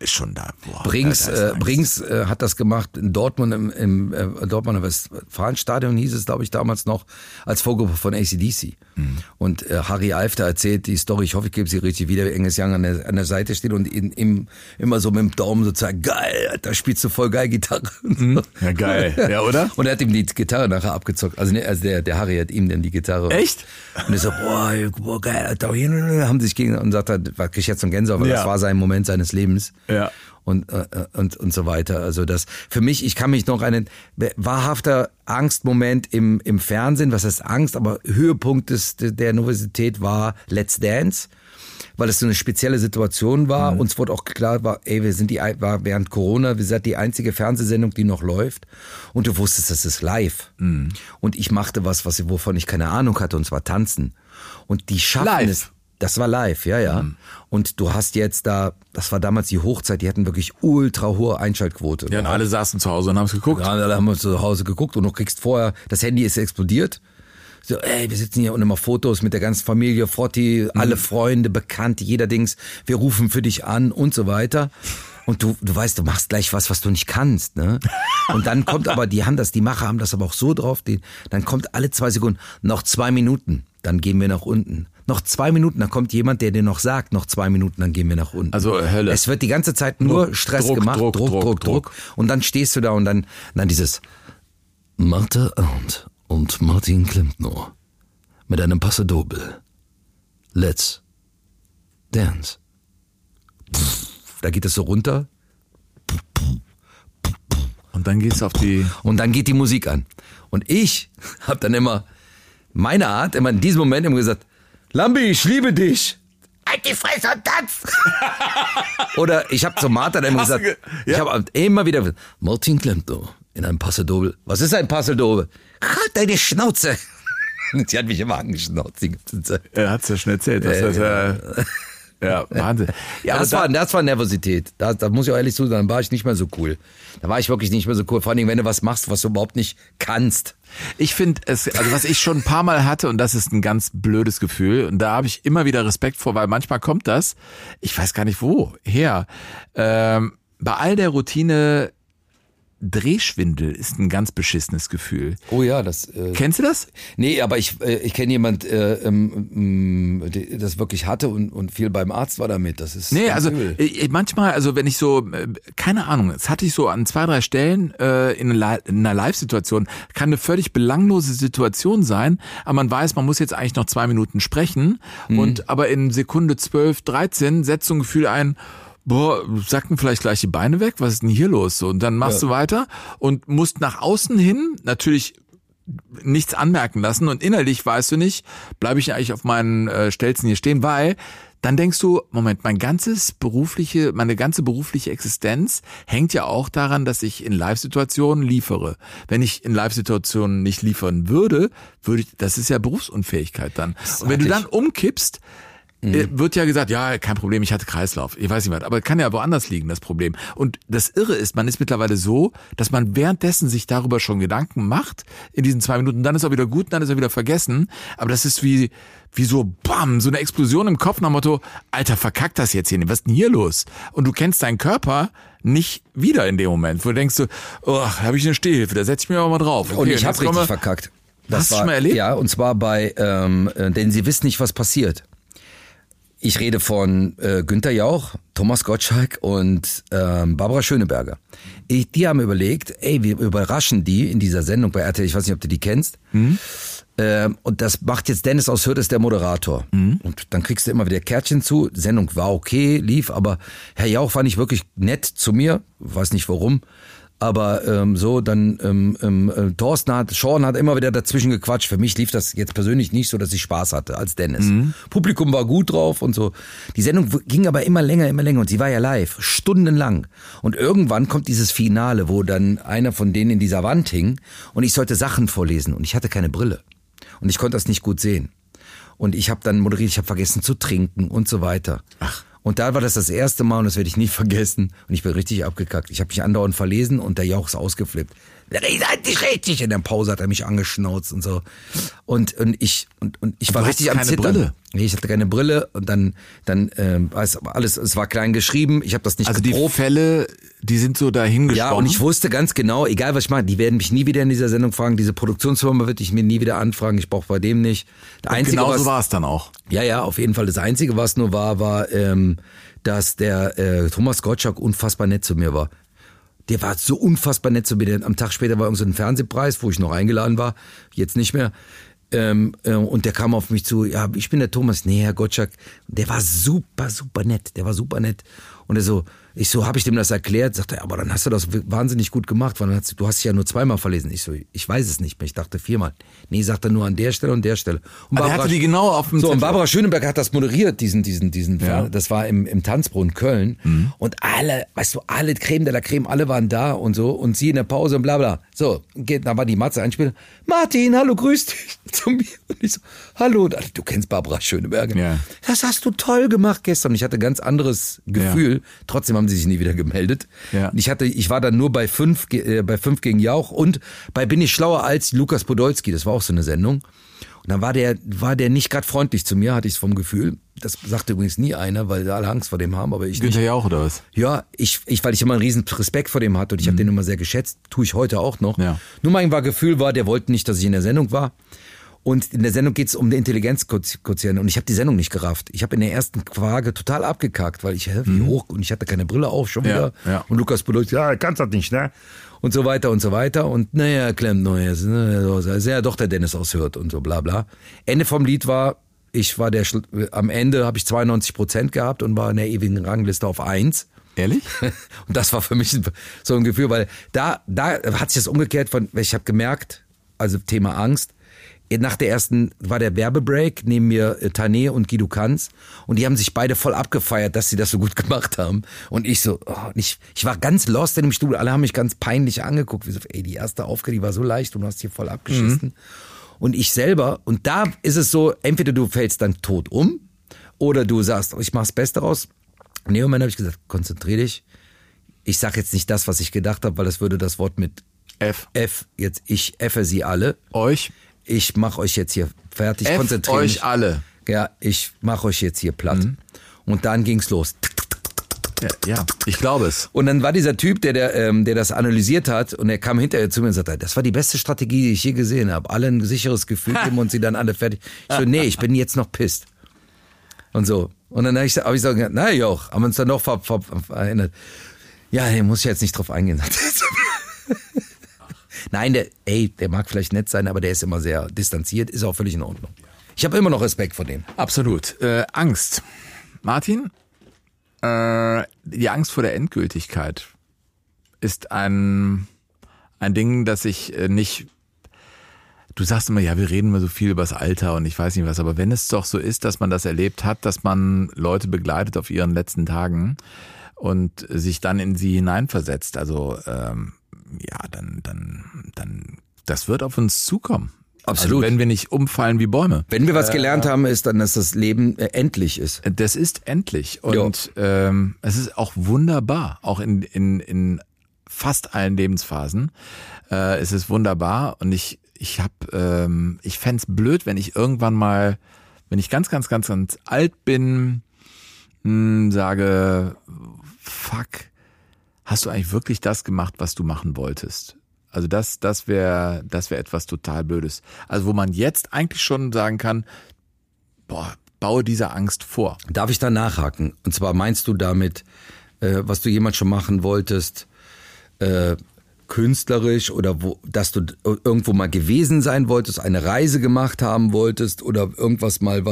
ist schon da. Boah, Brings hat das gemacht in Dortmund im Dortmunder Westfalenstadion hieß es, glaube ich, damals noch, als Vorgruppe von AC/DC. Und Harry Alfter erzählt die Story, ich hoffe, ich gebe sie richtig wieder, wie Angus Young an der Seite steht und immer so mit dem Daumen sozusagen, geil, da spielst du voll geil Gitarre. Ja, geil. Ja, oder? Und er hat ihm die Gitarre nachher abgezockt. Also der Harry hat ihm dann die Gitarre. Echt? Und er so, boah, geil, Alter. Haben sich gegen und sagt halt, krieg ich jetzt so einen Gänsehaut, weil das war sein Moment seines Lebens. Ja. Und so weiter. Also das, für mich, ich kann mich noch einen wahrhafter Angstmoment im Fernsehen, was heißt Angst, aber Höhepunkt der Nervosität war Let's Dance, weil es so eine spezielle Situation war. Uns wurde auch klar, war während Corona, wir sind die einzige Fernsehsendung, die noch läuft. Und du wusstest, das ist live. Und ich machte wovon ich keine Ahnung hatte, und zwar tanzen. Und die schaffen es. Das war live, ja. Und du hast jetzt das war damals die Hochzeit, die hatten wirklich ultra hohe Einschaltquote. Ja, und alle saßen zu Hause und haben es geguckt. Ja, alle haben zu Hause geguckt und du kriegst vorher, das Handy ist explodiert. So, wir sitzen hier und immer Fotos mit der ganzen Familie, Frotti, alle Freunde, Bekannte, jeder Dings, wir rufen für dich an und so weiter. Und du weißt, du machst gleich was du nicht kannst, ne? Und dann kommt aber, die Macher haben das aber auch so drauf, dann kommt alle 2 Sekunden, noch 2 Minuten, dann gehen wir nach unten. Noch 2 Minuten, dann kommt jemand, der dir noch sagt, noch 2 Minuten, dann gehen wir nach unten. Also Hölle. Es wird die ganze Zeit nur Stress gemacht, Druck. Und dann stehst du da und dann dieses Martha Arndt und Martin Klempner mit einem Paso Doble. Let's Dance. Da geht es so runter. Und dann geht's auf die... Und dann geht die Musik an. Und ich habe dann immer meine Art, immer in diesem Moment immer gesagt, Lambi, ich liebe dich. Halt die Fresse und tanz. Oder ich habe zu Martha dann immer gesagt, ich habe immer wieder, Martin Klempner in einem Paso Doble. Was ist ein Paso Doble? Halt deine Schnauze. Sie hat mich immer angeschnauzt. Er hat's ja schon erzählt. Ja, Wahnsinn. Ja, das war Nervosität. Da muss ich auch ehrlich sagen, dann war ich nicht mehr so cool. Da war ich wirklich nicht mehr so cool. Vor allem, wenn du was machst, was du überhaupt nicht kannst. Ich finde es, also was ich schon ein paar Mal hatte, und das ist ein ganz blödes Gefühl, und da habe ich immer wieder Respekt vor, weil manchmal kommt das, ich weiß gar nicht woher, bei all der Routine, Drehschwindel ist ein ganz beschissenes Gefühl. Oh ja, das... Kennst du das? Nee, aber ich kenne jemand, das wirklich hatte und viel beim Arzt war damit. Das ist manchmal, also wenn ich so, keine Ahnung, das hatte ich so an 2, 3 Stellen in einer Live-Situation, kann eine völlig belanglose Situation sein, aber man weiß, man muss jetzt eigentlich noch 2 Minuten sprechen und aber in Sekunde 12, 13 setzt so ein Gefühl ein, sacken vielleicht gleich die Beine weg, was ist denn hier los? So, und dann machst du weiter und musst nach außen hin natürlich nichts anmerken lassen und innerlich weißt du nicht, bleibe ich eigentlich auf meinen Stelzen hier stehen, weil dann denkst du, Moment, meine ganze berufliche Existenz hängt ja auch daran, dass ich in Live-Situationen liefere. Wenn ich in Live-Situationen nicht liefern würde das ist ja Berufsunfähigkeit dann. Und wenn du dann umkippst, wird ja gesagt, ja, kein Problem, ich hatte Kreislauf. Ich weiß nicht was, aber kann ja woanders liegen, das Problem. Und das Irre ist, man ist mittlerweile so, dass man währenddessen sich darüber schon Gedanken macht, in diesen 2 Minuten, dann ist er wieder gut, dann ist er wieder vergessen. Aber das ist wie so, bam, so eine Explosion im Kopf nach dem Motto, Alter, verkack das jetzt hier nicht, was ist denn hier los? Und du kennst deinen Körper nicht wieder in dem Moment, wo du denkst, da habe ich eine Stehhilfe, da setze ich mir aber mal drauf. Okay, und ich habe richtig verkackt. Hast du schon mal erlebt? Ja, und zwar bei, denn sie wissen nicht, was passiert. Ich rede von Günther Jauch, Thomas Gottschalk und Barbara Schöneberger. Die haben überlegt, wir überraschen die in dieser Sendung bei RTL, ich weiß nicht, ob du die kennst. Und das macht jetzt Dennis aus Hürth, ist der Moderator. Und dann kriegst du immer wieder Kärtchen zu. Die Sendung war okay, lief, aber Herr Jauch war nicht wirklich nett zu mir, weiß nicht warum. Aber Sean hat immer wieder dazwischen gequatscht. Für mich lief das jetzt persönlich nicht so, dass ich Spaß hatte als Dennis. Publikum war gut drauf und so. Die Sendung ging aber immer länger und sie war ja live, stundenlang. Und irgendwann kommt dieses Finale, wo dann einer von denen in dieser Wand hing und ich sollte Sachen vorlesen und ich hatte keine Brille. Und ich konnte das nicht gut sehen. Und ich habe dann moderiert, ich habe vergessen zu trinken und so weiter. Ach. Und da war das erste Mal und das werde ich nie vergessen. Und ich bin richtig abgekackt. Ich habe mich andauernd verlesen und der Jauch ist ausgeflippt. Seid nicht richtig. In der Pause hat er mich angeschnauzt und so. Und ich war richtig am Zittern. Brille. Nee, ich hatte keine Brille und dann alles, es war klein geschrieben, ich habe das nicht geprobt. Also die Fälle, die sind so dahingesprochen. Ja, und ich wusste ganz genau, egal was ich mache, die werden mich nie wieder in dieser Sendung fragen, diese Produktionsfirma wird ich mir nie wieder anfragen, ich brauche bei dem nicht. Genau so war es dann auch. Ja, auf jeden Fall. Das Einzige, was nur war, dass der Thomas Gottschalk unfassbar nett zu mir war. Der war so unfassbar nett zu mir. Am Tag später war irgend so ein Fernsehpreis, wo ich noch eingeladen war, jetzt nicht mehr. Und der kam auf mich zu, ja, ich bin der Thomas, nee, Herr Gottschalk. Der war super nett, Und ich so, habe ich dem das erklärt? Sagt er, aber dann hast du das wahnsinnig gut gemacht, weil du hast dich ja nur zweimal verlesen. Ich so, ich weiß es nicht mehr, ich dachte 4-mal. Nee, sagt er nur an der Stelle und der Stelle. Und er hatte die genau auf dem und Barbara Schöneberger hat das moderiert, diesen ja. Das war im Tanzbrunnen Köln. Und alle, weißt du, alle Creme de la Creme, alle waren da und so und sie in der Pause und bla bla. So, da war die Matze einspielen. Martin, hallo, grüß dich zu mir. Und ich so, hallo, du kennst Barbara Schöneberger. Ja. Das hast du toll gemacht gestern. Und ich hatte ein ganz anderes Gefühl. Ja. Trotzdem haben sie sich nie wieder gemeldet. Ja. Ich war dann nur bei 5 gegen Jauch und bei Bin ich schlauer als Lukas Podolski. Das war auch so eine Sendung. Und dann war der nicht gerade freundlich zu mir, hatte ich es vom Gefühl. Das sagte übrigens nie einer, weil alle Angst vor dem haben, aber ich Günther nicht. Jauch oder was? Ja, weil ich immer einen riesen Respekt vor dem hatte und ich habe den immer sehr geschätzt, tue ich heute auch noch. Ja. Nur mein Gefühl war, der wollte nicht, dass ich in der Sendung war. Und in der Sendung geht es um den Intelligenzquotient und ich habe die Sendung nicht gerafft. Ich habe in der ersten Frage total abgekackt, weil wie hoch und ich hatte keine Brille auf schon wieder. Ja. Und Lukas Podolski, ja, kannst das nicht, ne? Und so weiter und so weiter. Und naja, Klempner, ist ja doch der Dennis aus Hürth und so bla bla. Ende vom Lied war, am Ende habe ich 92% gehabt und war in der ewigen Rangliste auf 1. Ehrlich? Und das war für mich so ein Gefühl, weil da hat sich das umgekehrt ich habe gemerkt, also Thema Angst, nach der ersten war der Werbebreak, neben mir Tané und Guido Kanz und die haben sich beide voll abgefeiert, dass sie das so gut gemacht haben und ich so, ich war ganz lost in dem Studio, alle haben mich ganz peinlich angeguckt, wie so, die erste Aufgabe, die war so leicht und du hast hier voll abgeschissen und ich selber, und da ist es so, entweder du fällst dann tot um oder du sagst, ich mach's Beste raus. In dem Moment habe ich gesagt, konzentrier dich, ich sag jetzt nicht das, was ich gedacht habe, weil das würde das Wort mit F, jetzt ich effe sie alle. Ich mach euch jetzt hier fertig, konzentriert euch mich. Alle. Ja, ich mach euch jetzt hier platt. Und dann ging's los. Ja, ich glaube es. Und dann war dieser Typ, der das analysiert hat und er kam hinterher zu mir und sagte, das war die beste Strategie, die ich je gesehen habe. Alle ein sicheres Gefühl geben und sie dann alle fertig. Ich so, nee, ich bin jetzt noch pisst. Und so. Und dann habe ich so gesagt, na Joch, haben wir uns dann noch erinnert. Ja, der muss ich jetzt nicht drauf eingehen. Nein, der mag vielleicht nett sein, aber der ist immer sehr distanziert, ist auch völlig in Ordnung. Ich habe immer noch Respekt vor dem. Absolut. Angst. Martin, die Angst vor der Endgültigkeit ist ein Ding, das ich nicht... Du sagst immer, ja, wir reden immer so viel über das Alter und ich weiß nicht was, aber wenn es doch so ist, dass man das erlebt hat, dass man Leute begleitet auf ihren letzten Tagen und sich dann in sie hineinversetzt, also dann das wird auf uns zukommen. Absolut. Also wenn wir nicht umfallen wie Bäume. Wenn wir was gelernt haben, ist dann, dass das Leben endlich ist. Das ist endlich und es ist auch wunderbar, auch in fast allen Lebensphasen. Es ist wunderbar und ich fänd's blöd, wenn ich irgendwann mal, wenn ich ganz alt bin, sage, fuck, hast du eigentlich wirklich das gemacht, was du machen wolltest? Also das wäre etwas total Blödes. Also wo man jetzt eigentlich schon sagen kann, baue dieser Angst vor. Darf ich da nachhaken? Und zwar meinst du damit, was du jemals schon machen wolltest, künstlerisch oder dass du irgendwo mal gewesen sein wolltest, eine Reise gemacht haben wolltest oder irgendwas mal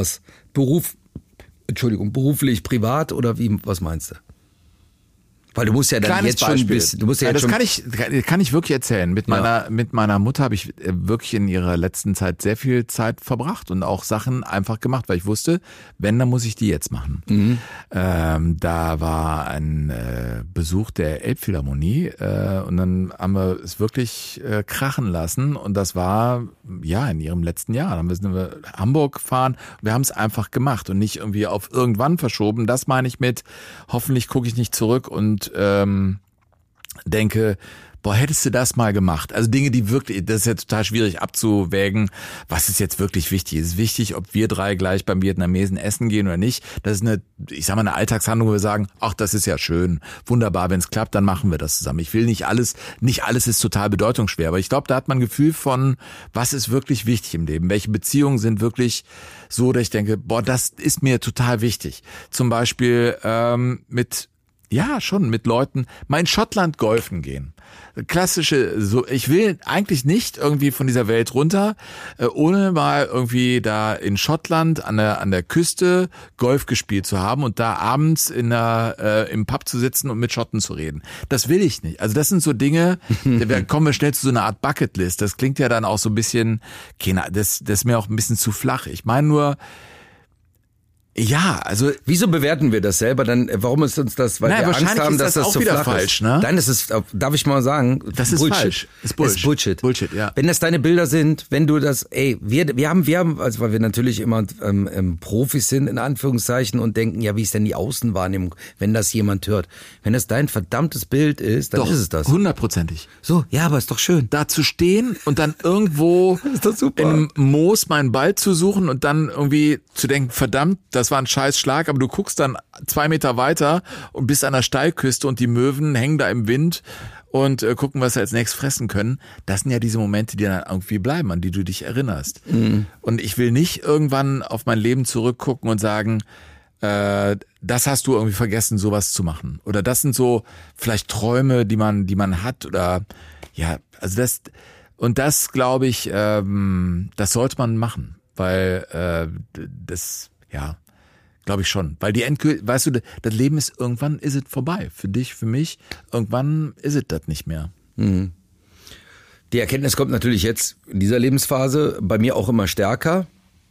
beruflich, privat oder was meinst du? Weil du musst ja dann Kleines jetzt schon kann ich wirklich erzählen. Mit meiner Mutter habe ich wirklich in ihrer letzten Zeit sehr viel Zeit verbracht und auch Sachen einfach gemacht, weil ich wusste, wenn, dann muss ich die jetzt machen. Da war ein Besuch der Elbphilharmonie und dann haben wir es wirklich krachen lassen und das war in ihrem letzten Jahr. Dann müssen wir Hamburg fahren. Wir haben es einfach gemacht und nicht irgendwie auf irgendwann verschoben. Das meine ich mit, hoffentlich gucke ich nicht zurück und denke, boah, hättest du das mal gemacht? Also Dinge, die wirklich, das ist ja total schwierig abzuwägen, was ist jetzt wirklich wichtig? Ist es wichtig, ob wir drei gleich beim Vietnamesen essen gehen oder nicht? Das ist eine Alltagshandlung, wo wir sagen, ach, das ist ja schön, wunderbar, wenn es klappt, dann machen wir das zusammen. Ich will nicht alles ist total bedeutungsschwer, aber ich glaube, da hat man ein Gefühl von, was ist wirklich wichtig im Leben? Welche Beziehungen sind wirklich so, dass ich denke, boah, das ist mir total wichtig. Zum Beispiel mit Leuten mal in Schottland golfen gehen. Ich will eigentlich nicht irgendwie von dieser Welt runter, ohne mal irgendwie da in Schottland an der Küste Golf gespielt zu haben und da abends im Pub zu sitzen und mit Schotten zu reden. Das will ich nicht. Also das sind so Dinge, da kommen wir schnell zu so einer Art Bucketlist. Das klingt ja dann auch so ein bisschen, das ist mir auch ein bisschen zu flach. Ich meine nur, ja, also wieso bewerten wir das selber dann? Warum ist uns das? Weil wir Angst haben, dass das auch zu wieder flach falsch, ist. Ne? Dann ist es, darf ich mal sagen, das ist Bullshit. Falsch. Ist Bullshit. Bullshit, ja. Wenn das deine Bilder sind, wenn du das, wir haben, also weil wir natürlich immer Profis sind in Anführungszeichen und denken, ja, wie ist denn die Außenwahrnehmung, wenn das jemand hört? Wenn das dein verdammtes Bild ist, dann doch, ist es das. 100%. So, ja, aber ist doch schön. Da zu stehen und dann irgendwo ist doch super. in Moos meinen Ball zu suchen und dann irgendwie zu denken, verdammt, das war ein scheiß Schlag, aber du guckst dann 2 Meter weiter und bist an der Steilküste und die Möwen hängen da im Wind und gucken, was sie als nächstes fressen können. Das sind ja diese Momente, die dann irgendwie bleiben, an die du dich erinnerst. Mhm. Und ich will nicht irgendwann auf mein Leben zurückgucken und sagen, das hast du irgendwie vergessen, sowas zu machen. Oder das sind so vielleicht Träume, die man hat oder ja, also das glaube ich, das sollte man machen, weil glaube ich schon. Weil weißt du, das Leben ist irgendwann, ist es vorbei. Für dich, für mich, irgendwann ist es das nicht mehr. Mhm. Die Erkenntnis kommt natürlich jetzt in dieser Lebensphase bei mir auch immer stärker.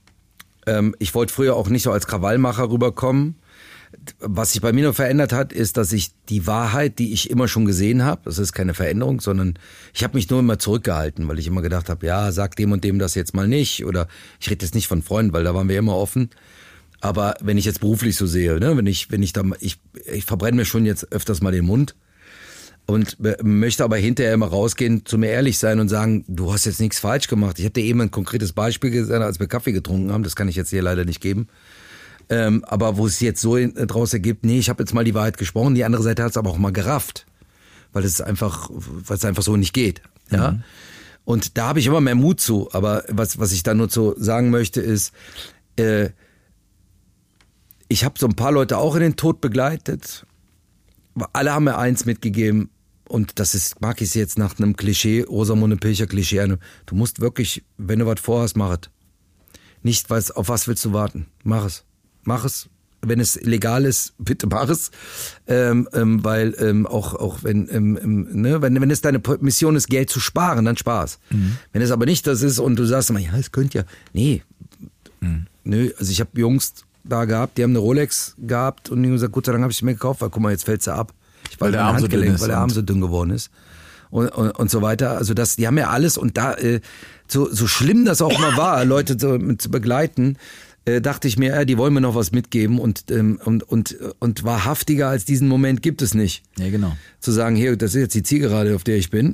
Ich wollte früher auch nicht so als Krawallmacher rüberkommen. Was sich bei mir noch verändert hat, ist, dass ich die Wahrheit, die ich immer schon gesehen habe, das ist keine Veränderung, sondern ich habe mich nur immer zurückgehalten, weil ich immer gedacht habe, ja, sag dem und dem das jetzt mal nicht. Oder ich rede jetzt nicht von Freunden, weil da waren wir immer offen. Aber wenn ich jetzt beruflich so sehe, ne, ich verbrenne mir schon jetzt öfters mal den Mund und möchte aber hinterher immer rausgehen, zu mir ehrlich sein und sagen, du hast jetzt nichts falsch gemacht. Ich habe dir eben ein konkretes Beispiel gesagt, als wir Kaffee getrunken haben, das kann ich jetzt hier leider nicht geben. Aber wo es jetzt so draus ergibt, nee, ich habe jetzt mal die Wahrheit gesprochen, die andere Seite hat es aber auch mal gerafft, weil es einfach so nicht geht. Ja. Mhm. Und da habe ich immer mehr Mut zu. Aber was ich da nur zu sagen möchte ist, ich habe so ein paar Leute auch in den Tod begleitet. Alle haben mir eins mitgegeben. Und das ist, mag ich es jetzt nach einem Klischee, Rosamunde Pilcher Klischee, du musst wirklich, wenn du was vorhast, mach es. Nicht, auf was willst du warten? Mach es. Mach es. Wenn es legal ist, bitte mach es. Weil auch wenn es deine Mission ist, Geld zu sparen, dann Spaß. Mhm. Wenn es aber nicht das ist und du sagst immer, ja, es könnte ja. Nee. Mhm. Nö, also ich habe Jungs da gehabt, die haben eine Rolex gehabt und die haben gesagt, gut, dann habe ich sie mir gekauft, weil guck mal, jetzt fällt sie ab. Weil der Arm so dünn geworden ist. Und so weiter. Also die haben ja alles und da, so schlimm das auch mal war, Leute zu begleiten, dachte ich mir, die wollen mir noch was mitgeben und wahrhaftiger als diesen Moment gibt es nicht. Ja, genau. Zu sagen, hier, das ist jetzt die Zielgerade, auf der ich bin.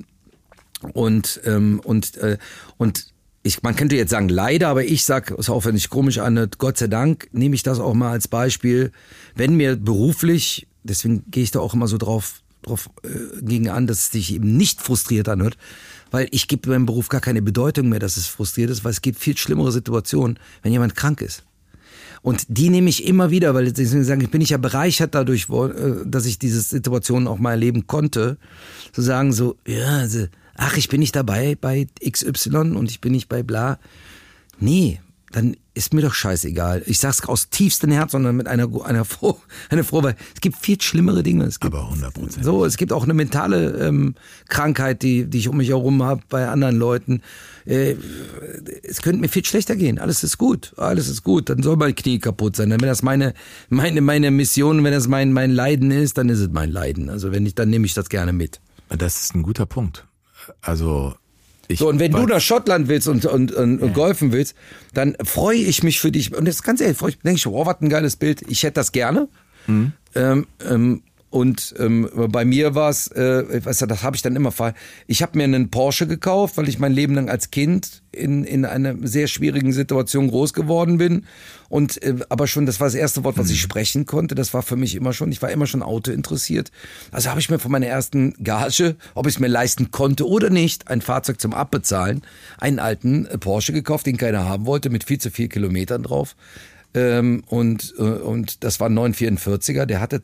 Man könnte jetzt sagen, leider, aber ich sag, es auch wenn ich komisch an, Gott sei Dank, nehme ich das auch mal als Beispiel, wenn mir beruflich, deswegen gehe ich da auch immer so drauf gegen an, dass es dich eben nicht frustriert anhört, weil ich gebe meinem Beruf gar keine Bedeutung mehr, dass es frustriert ist, weil es gibt viel schlimmere Situationen, wenn jemand krank ist. Und die nehme ich immer wieder, weil deswegen sagen, ich bin ja bereichert dadurch, dass ich diese Situationen auch mal erleben konnte, zu sagen so, ja, ach, ich bin nicht dabei bei XY und ich bin nicht bei bla. Nee, dann ist mir doch scheißegal. Ich sag's aus tiefstem Herz, sondern mit einer Froh, weil es gibt viel schlimmere Dinge. Aber 100%. So, es gibt auch eine mentale Krankheit, die ich um mich herum habe bei anderen Leuten. Es könnte mir viel schlechter gehen. Alles ist gut. Dann soll mein Knie kaputt sein. Wenn das meine Mission, wenn das mein Leiden ist, dann ist es mein Leiden. Also dann nehme ich das gerne mit. Das ist ein guter Punkt. Also und wenn du nach Schottland willst und golfen willst, dann freue ich mich für dich. Und das ist ganz ehrlich, denke ich, was ein geiles Bild. Ich hätte das gerne. Mhm. Und bei mir war es, das habe ich dann immer ich habe mir einen Porsche gekauft, weil ich mein Leben lang als Kind in einer sehr schwierigen Situation groß geworden bin. Und aber schon, das war das erste Wort, was ich sprechen konnte. Das war für mich immer schon, ich war immer schon Auto interessiert. Also habe ich mir von meiner ersten Gage, ob ich es mir leisten konnte oder nicht, ein Fahrzeug zum Abbezahlen, einen alten Porsche gekauft, den keiner haben wollte, mit viel zu viel Kilometern drauf. Und das war ein 944er, der hatte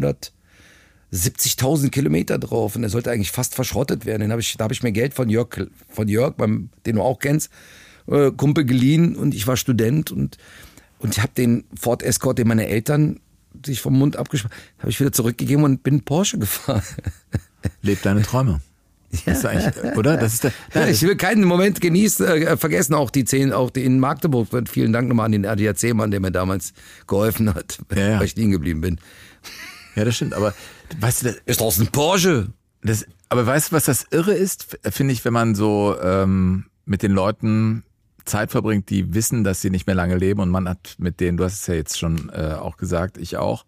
270.000 Kilometer drauf und der sollte eigentlich fast verschrottet werden. Da habe ich mir Geld von Jörg, den du auch kennst, Kumpel geliehen, und ich war Student und ich habe den Ford Escort, den meine Eltern sich vom Mund abgesprochen, habe ich wieder zurückgegeben und bin Porsche gefahren. Leb deine Träume. Ja. Ist eigentlich, oder? Das ist ich will keinen Moment vergessen, auch die in Magdeburg. Vielen Dank nochmal an den ADAC-Mann, der mir damals geholfen hat, weil ich liegen geblieben bin. Ja, das stimmt, aber weißt du, ist doch ein Porsche. Aber weißt du, was das Irre ist, finde ich, wenn man so mit den Leuten Zeit verbringt, die wissen, dass sie nicht mehr lange leben, und man hat mit denen, du hast es ja jetzt schon auch gesagt, ich auch,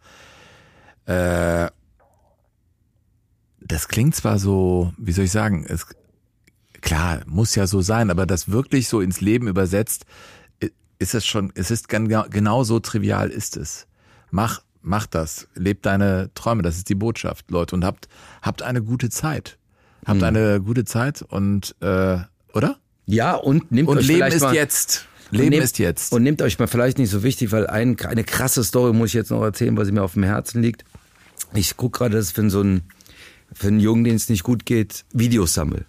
das klingt zwar so, wie soll ich sagen, klar, muss ja so sein, aber das wirklich so ins Leben übersetzt, ist es schon, es ist genau so trivial ist es. Mach das, lebt deine Träume, das ist die Botschaft, Leute, und habt eine gute Zeit. Habt eine gute Zeit und, oder? Ja, und nehmt euch Leben vielleicht ist mal, jetzt. Leben ist jetzt. Und nehmt euch mal vielleicht nicht so wichtig, weil eine krasse Story muss ich jetzt noch erzählen, weil sie mir auf dem Herzen liegt. Ich gucke gerade, dass ich für einen Jungen, den es nicht gut geht, Videos sammle.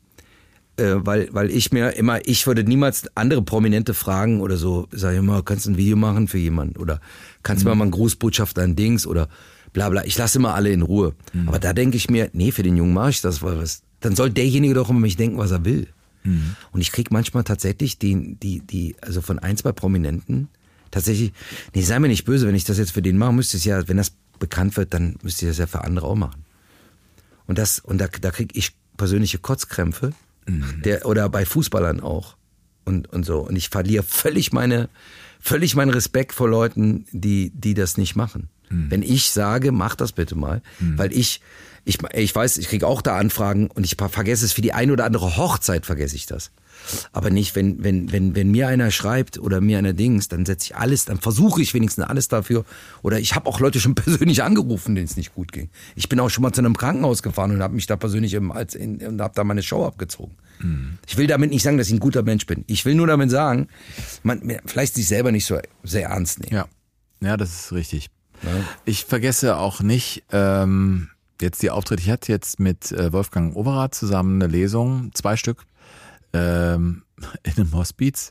Weil ich würde niemals andere Prominente fragen oder so, sag ich immer, kannst du ein Video machen für jemanden? Oder kannst du mir mal eine Grußbotschaft an Dings oder bla bla. Ich lasse immer alle in Ruhe. Aber da denke ich mir, nee, für den Jungen mache ich das, weil dann soll derjenige doch immer mich denken, was er will. Und ich krieg manchmal tatsächlich also von 1, 2 Prominenten tatsächlich, nee, sei mir nicht böse, wenn ich das jetzt für den mache, müsste es ja, wenn das bekannt wird, dann müsste ich das ja für andere auch machen. Und da krieg ich persönliche Kotzkrämpfe, oder bei Fußballern auch und so. Und ich verliere völlig meinen Respekt vor Leuten, die das nicht machen. Wenn ich sage, mach das bitte mal, weil ich weiß, ich kriege auch da Anfragen und ich vergesse es für die eine oder andere Hochzeit, vergesse ich das. Aber nicht, wenn mir einer schreibt oder mir einer Dings, dann dann versuche ich wenigstens alles dafür. Oder ich habe auch Leute schon persönlich angerufen, denen es nicht gut ging. Ich bin auch schon mal zu einem Krankenhaus gefahren und habe mich da persönlich und habe da meine Show abgezogen. Ich will damit nicht sagen, dass ich ein guter Mensch bin. Ich will nur damit sagen, man vielleicht sich selber nicht so sehr ernst nehmen. Ja, das ist richtig. Ja. Ich vergesse auch nicht, jetzt die Auftritte. Ich hatte jetzt mit Wolfgang Overath zusammen eine Lesung, 2 Stück, in einem Hospiz.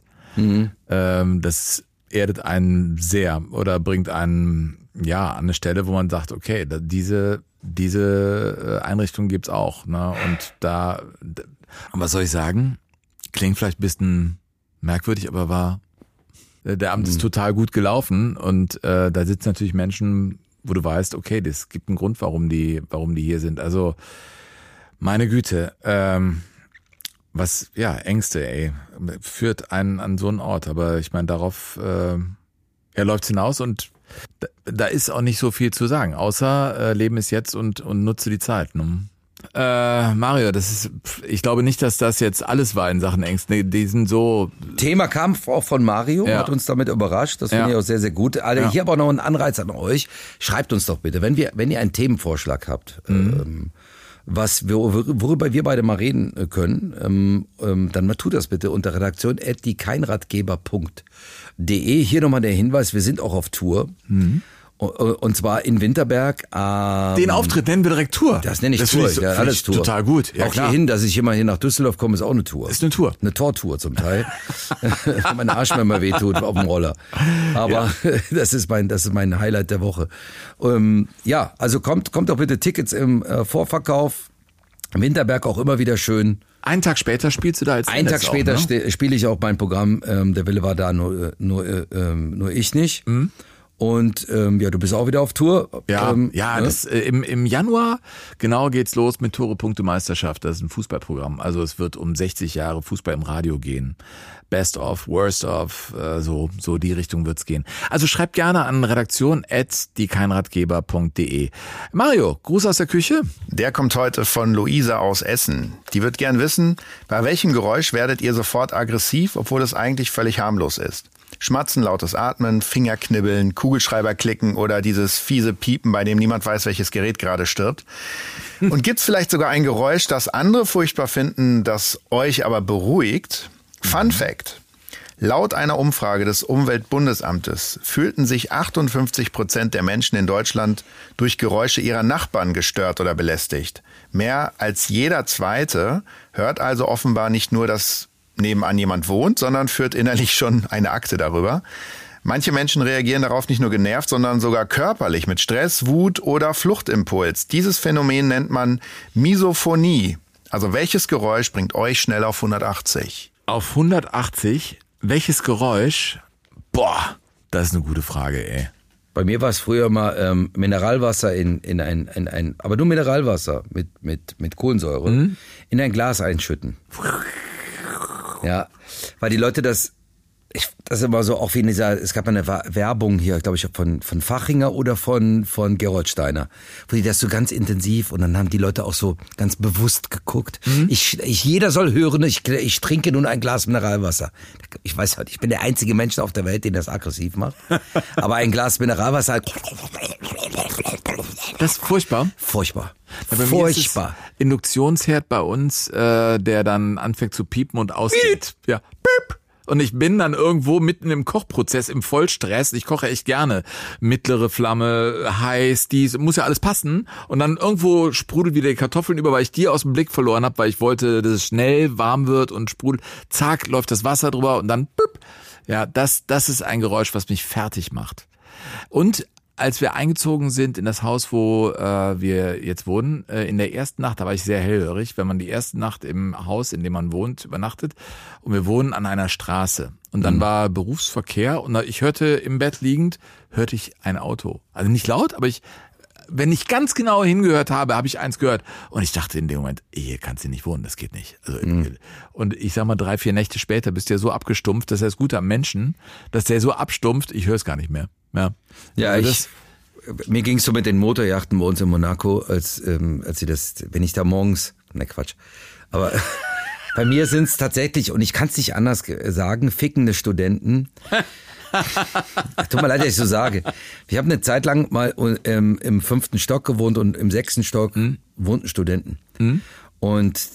Das erdet einen sehr oder bringt einen an eine Stelle, wo man sagt, okay, diese Einrichtung gibt's auch. Ne? Und und was soll ich sagen? Klingt vielleicht ein bisschen merkwürdig, aber der Abend ist total gut gelaufen, und da sitzen natürlich Menschen, wo du weißt, okay, das gibt einen Grund, warum die hier sind. Also meine Güte, Ängste, führt einen an so einen Ort. Aber ich meine, darauf läuft's hinaus, und da ist auch nicht so viel zu sagen, außer Leben ist jetzt und nutze die Zeit. Ne? Mario, ich glaube nicht, dass das jetzt alles war in Sachen Ängste. Die sind so. Thema kam auch von Mario, hat uns damit überrascht. Das finde ich auch sehr, sehr gut. Also hier aber auch noch einen Anreiz an euch. Schreibt uns doch bitte, wenn ihr einen Themenvorschlag habt, worüber wir beide mal reden können, dann mal tut das bitte unter redaktion@diekeinratgeber.de. Hier nochmal der Hinweis, wir sind auch auf Tour. Und zwar in Winterberg. Den Auftritt nennen wir direkt Tour. Das nenne ich Tour. Ja, alles Tour. Total gut. Ja, auch klar. Hierhin, dass ich immer hier nach Düsseldorf komme, ist auch eine Tour. Ist eine Tour. Eine Tortour zum Teil. Mein Arsch mir mal wehtut auf dem Roller. Aber das ist mein Highlight der Woche. Also kommt doch bitte Tickets im Vorverkauf. Winterberg auch immer wieder schön. Einen Tag später spielst du da als Einen Tag später spiele ich auch mein Programm. Der Wille war da, nur ich nicht. Und ja, du bist auch wieder auf Tour. Ne? Das, im Januar genau geht's los mit Tore-Punkte-Meisterschaft. Das ist ein Fußballprogramm. Also es wird um 60 Jahre Fußball im Radio gehen. Best of, worst of, so die Richtung wird's gehen. Also schreibt gerne an redaktion@diekeinratgeber.de. Mario, Gruß aus der Küche. Der kommt heute von Luisa aus Essen. Die wird gern wissen, bei welchem Geräusch werdet ihr sofort aggressiv, obwohl es eigentlich völlig harmlos ist? Schmatzen, lautes Atmen, Fingerknibbeln, Kugelschreiber klicken oder dieses fiese Piepen, bei dem niemand weiß, welches Gerät gerade stirbt. Und gibt's vielleicht sogar ein Geräusch, das andere furchtbar finden, das euch aber beruhigt? Fun Fact: Laut einer Umfrage des Umweltbundesamtes fühlten sich 58% der Menschen in Deutschland durch Geräusche ihrer Nachbarn gestört oder belästigt. Mehr als jeder Zweite hört also offenbar nicht nur, dass nebenan jemand wohnt, sondern führt innerlich schon eine Akte darüber. Manche Menschen reagieren darauf nicht nur genervt, sondern sogar körperlich mit Stress, Wut oder Fluchtimpuls. Dieses Phänomen nennt man Misophonie. Also welches Geräusch bringt euch schnell auf 180? Auf 180, welches Geräusch? Boah, das ist eine gute Frage, ey. Bei mir war es früher mal Mineralwasser in ein, aber nur Mineralwasser mit Kohlensäure in ein Glas einschütten. Ja, weil die Leute das ist immer so, auch wie in dieser, es gab mal eine Werbung hier, glaube ich, von Fachinger oder von Gerold Steiner, wo die das so ganz intensiv, und dann haben die Leute auch so ganz bewusst geguckt. Jeder soll hören, ich trinke nun ein Glas Mineralwasser. Ich weiß halt, ich bin der einzige Mensch auf der Welt, den das aggressiv macht. Aber ein Glas Mineralwasser. Das ist furchtbar. Furchtbar. Ja, bei mir ist es Induktionsherd bei uns, der dann anfängt zu piepen und ausgeht. Ja, piep. Und ich bin dann irgendwo mitten im Kochprozess, im Vollstress. Ich koche echt gerne. Mittlere Flamme, heiß, dies, muss ja alles passen. Und dann irgendwo sprudelt wieder die Kartoffeln über, weil ich die aus dem Blick verloren habe, weil ich wollte, dass es schnell warm wird und sprudelt. Zack, läuft das Wasser drüber und dann piep. Ja, das ist ein Geräusch, was mich fertig macht. Und als wir eingezogen sind in das Haus, wo wir jetzt wohnen, in der ersten Nacht, da war ich sehr hellhörig, wenn man die erste Nacht im Haus, in dem man wohnt, übernachtet, und wir wohnen an einer Straße. Und dann war Berufsverkehr und ich hörte im Bett liegend, hörte ich ein Auto. Also nicht laut, aber wenn ich ganz genau hingehört habe, habe ich eins gehört. Und ich dachte in dem Moment, hier kannst du nicht wohnen, das geht nicht. Also, und ich sag mal, 3-4 Nächte später bist du ja so abgestumpft, das ist das Gute am Menschen, dass der so abstumpft, ich höre es gar nicht mehr. Ja, also mir ging es so mit den Motorjachten bei uns in Monaco, als sie das, wenn ich da morgens, Quatsch, aber bei mir sind es tatsächlich, und ich kann es nicht anders sagen, fickende Studenten. Tut mir leid, dass ich so sage. Ich habe eine Zeit lang mal im 5. Stock gewohnt und im 6. Stock wohnten Studenten. Und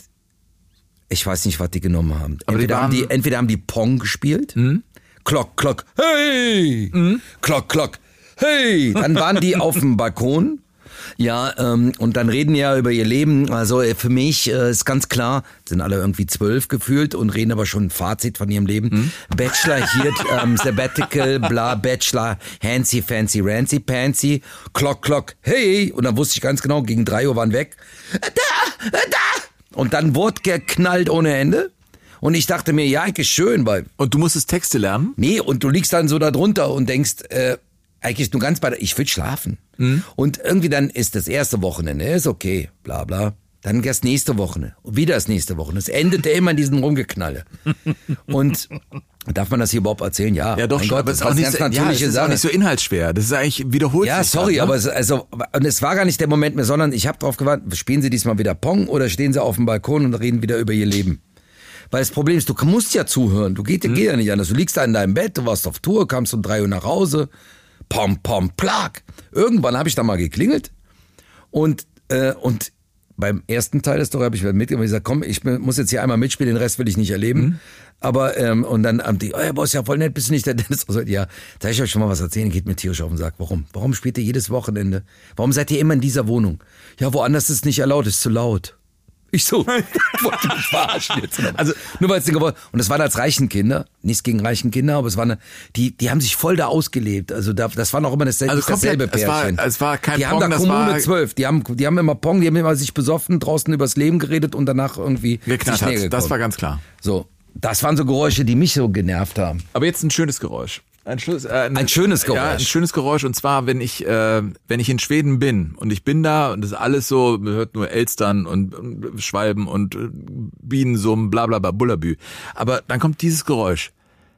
ich weiß nicht, was die genommen haben. Entweder haben die Pong gespielt. Klock, klock, hey! Klock, klock, hey! Dann waren die auf dem Balkon. Ja, und dann reden die ja über ihr Leben. Also für mich ist ganz klar, sind alle irgendwie 12 gefühlt und reden aber schon ein Fazit von ihrem Leben. Bachelor hier, Sabbatical, bla, Bachelor, Hancy, Fancy, Rancy, Pansy, Klock, Klock, hey! Und dann wusste ich ganz genau, gegen 3 Uhr waren weg. Da! Und dann wurde geknallt ohne Ende. Und ich dachte mir, ja, eigentlich schön, weil... Und du musstest Texte lernen? Nee, und du liegst dann so da drunter und denkst, eigentlich nur ganz ich will schlafen. Und irgendwie dann ist das erste Wochenende, ist okay, bla bla. Dann das nächste Wochenende und wieder das nächste Wochenende. Es endete immer in diesem Rumgeknalle. Und darf man das hier überhaupt erzählen? Ja, ja doch, mein Gott, das ist auch nicht so, ist auch nicht so inhaltsschwer. Das ist eigentlich wiederholt. Ja, sorry, ne? aber und es war gar nicht der Moment mehr, sondern ich habe drauf gewartet, spielen Sie diesmal wieder Pong oder stehen Sie auf dem Balkon und reden wieder über Ihr Leben? Weil das Problem ist, du musst ja zuhören. Du geht ja nicht anders. Du liegst da in deinem Bett, du warst auf Tour, kamst um 3 Uhr nach Hause. Pom, pom, plag. Irgendwann habe ich da mal geklingelt. Und beim ersten Teil der Story habe ich mitgemacht und gesagt, komm, ich muss jetzt hier einmal mitspielen, den Rest will ich nicht erleben. Aber, und dann haben die, Boah, ist ja voll nett, bist du nicht der Dennis? Also, ja, da ich euch schon mal was erzählen, geht mir tierisch auf den Sack. Warum? Warum spielt ihr jedes Wochenende? Warum seid ihr immer in dieser Wohnung? Ja, woanders ist es nicht erlaubt, ist zu laut. Ich so, wollte mich verarschen jetzt. Also, nur weil es und das waren als reichen Kinder, nichts gegen reichen Kinder, aber es waren, die haben sich voll da ausgelebt. Also das war noch immer dasselbe Pärchen. Es war kein die Pong, haben da Kommune 12, die haben immer Pong, die haben immer sich besoffen, draußen übers Leben geredet und danach irgendwie geknallt hat. Das war ganz klar. So, das waren so Geräusche, die mich so genervt haben. Aber jetzt ein schönes Geräusch. Ein schönes Geräusch. Ja, ein schönes Geräusch. Und zwar, wenn ich in Schweden bin und ich bin da und das ist alles so, man hört nur Elstern und Schwalben und Bienensummen, bla bla bla, Bullabü. Aber dann kommt dieses Geräusch.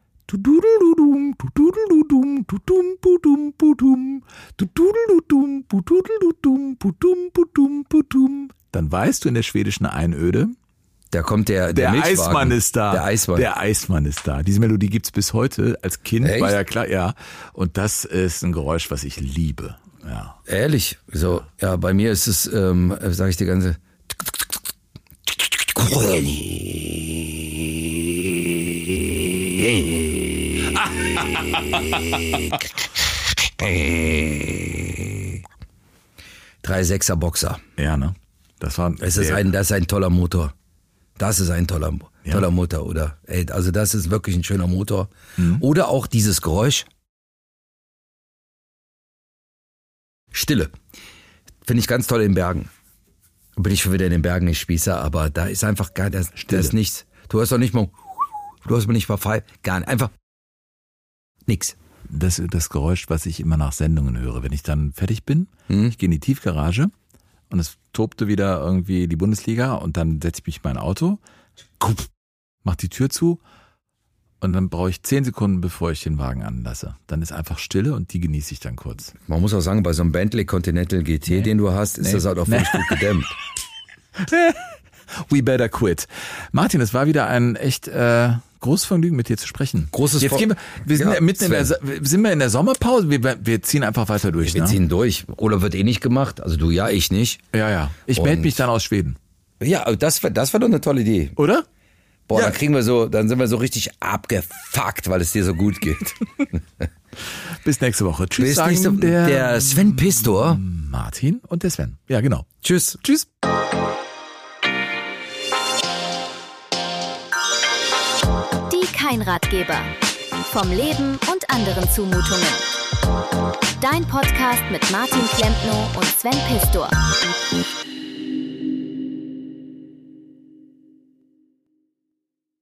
Dann weißt du in der schwedischen Einöde, da kommt der Eismann ist da. Der Eismann ist da. Diese Melodie gibt's bis heute. Als Kind Echt? war ja klar, ja. Und das ist ein Geräusch, was ich liebe. Ja. Ehrlich? So, ja, bei mir ist es, sage ich dir ganze. Drei 6er Boxer. Ja, ne? Das ist ein toller Motor. Das ist ein toller Motor, oder? Ey, also das ist wirklich ein schöner Motor. Mhm. Oder auch dieses Geräusch. Stille. Finde ich ganz toll in Bergen. Bin ich schon wieder in den Bergen, ich Spießer, aber da ist einfach gar, da ist nichts. Du hast doch nicht mal, gar nicht, einfach nix. Das ist das Geräusch, was ich immer nach Sendungen höre. Wenn ich dann fertig bin, ich gehe in die Tiefgarage und es tobte wieder irgendwie die Bundesliga und dann setze ich mich in mein Auto, mach die Tür zu und dann brauche ich 10 Sekunden, bevor ich den Wagen anlasse. Dann ist einfach Stille und die genieße ich dann kurz. Man muss auch sagen, bei so einem Bentley Continental GT, den du hast, ist das halt auch völlig gut gedämmt. We better quit. Martin, es war wieder ein echt großes Vergnügen, mit dir zu sprechen. Jetzt gehen wir sind wir in der Sommerpause? Wir ziehen einfach weiter durch. Wir ziehen durch. Urlaub wird nicht gemacht. Also du ja, ich nicht. Ja. Ich melde mich dann aus Schweden. Ja, das war doch eine tolle Idee. Oder? Boah, ja. Dann sind wir so richtig abgefuckt, weil es dir so gut geht. Bis nächste Woche. Tschüss. Der Sven Pistor. Martin und der Sven. Ja, genau. Tschüss. Kein Ratgeber. Vom Leben und anderen Zumutungen. Dein Podcast mit Martin Klempno und Sven Pistor.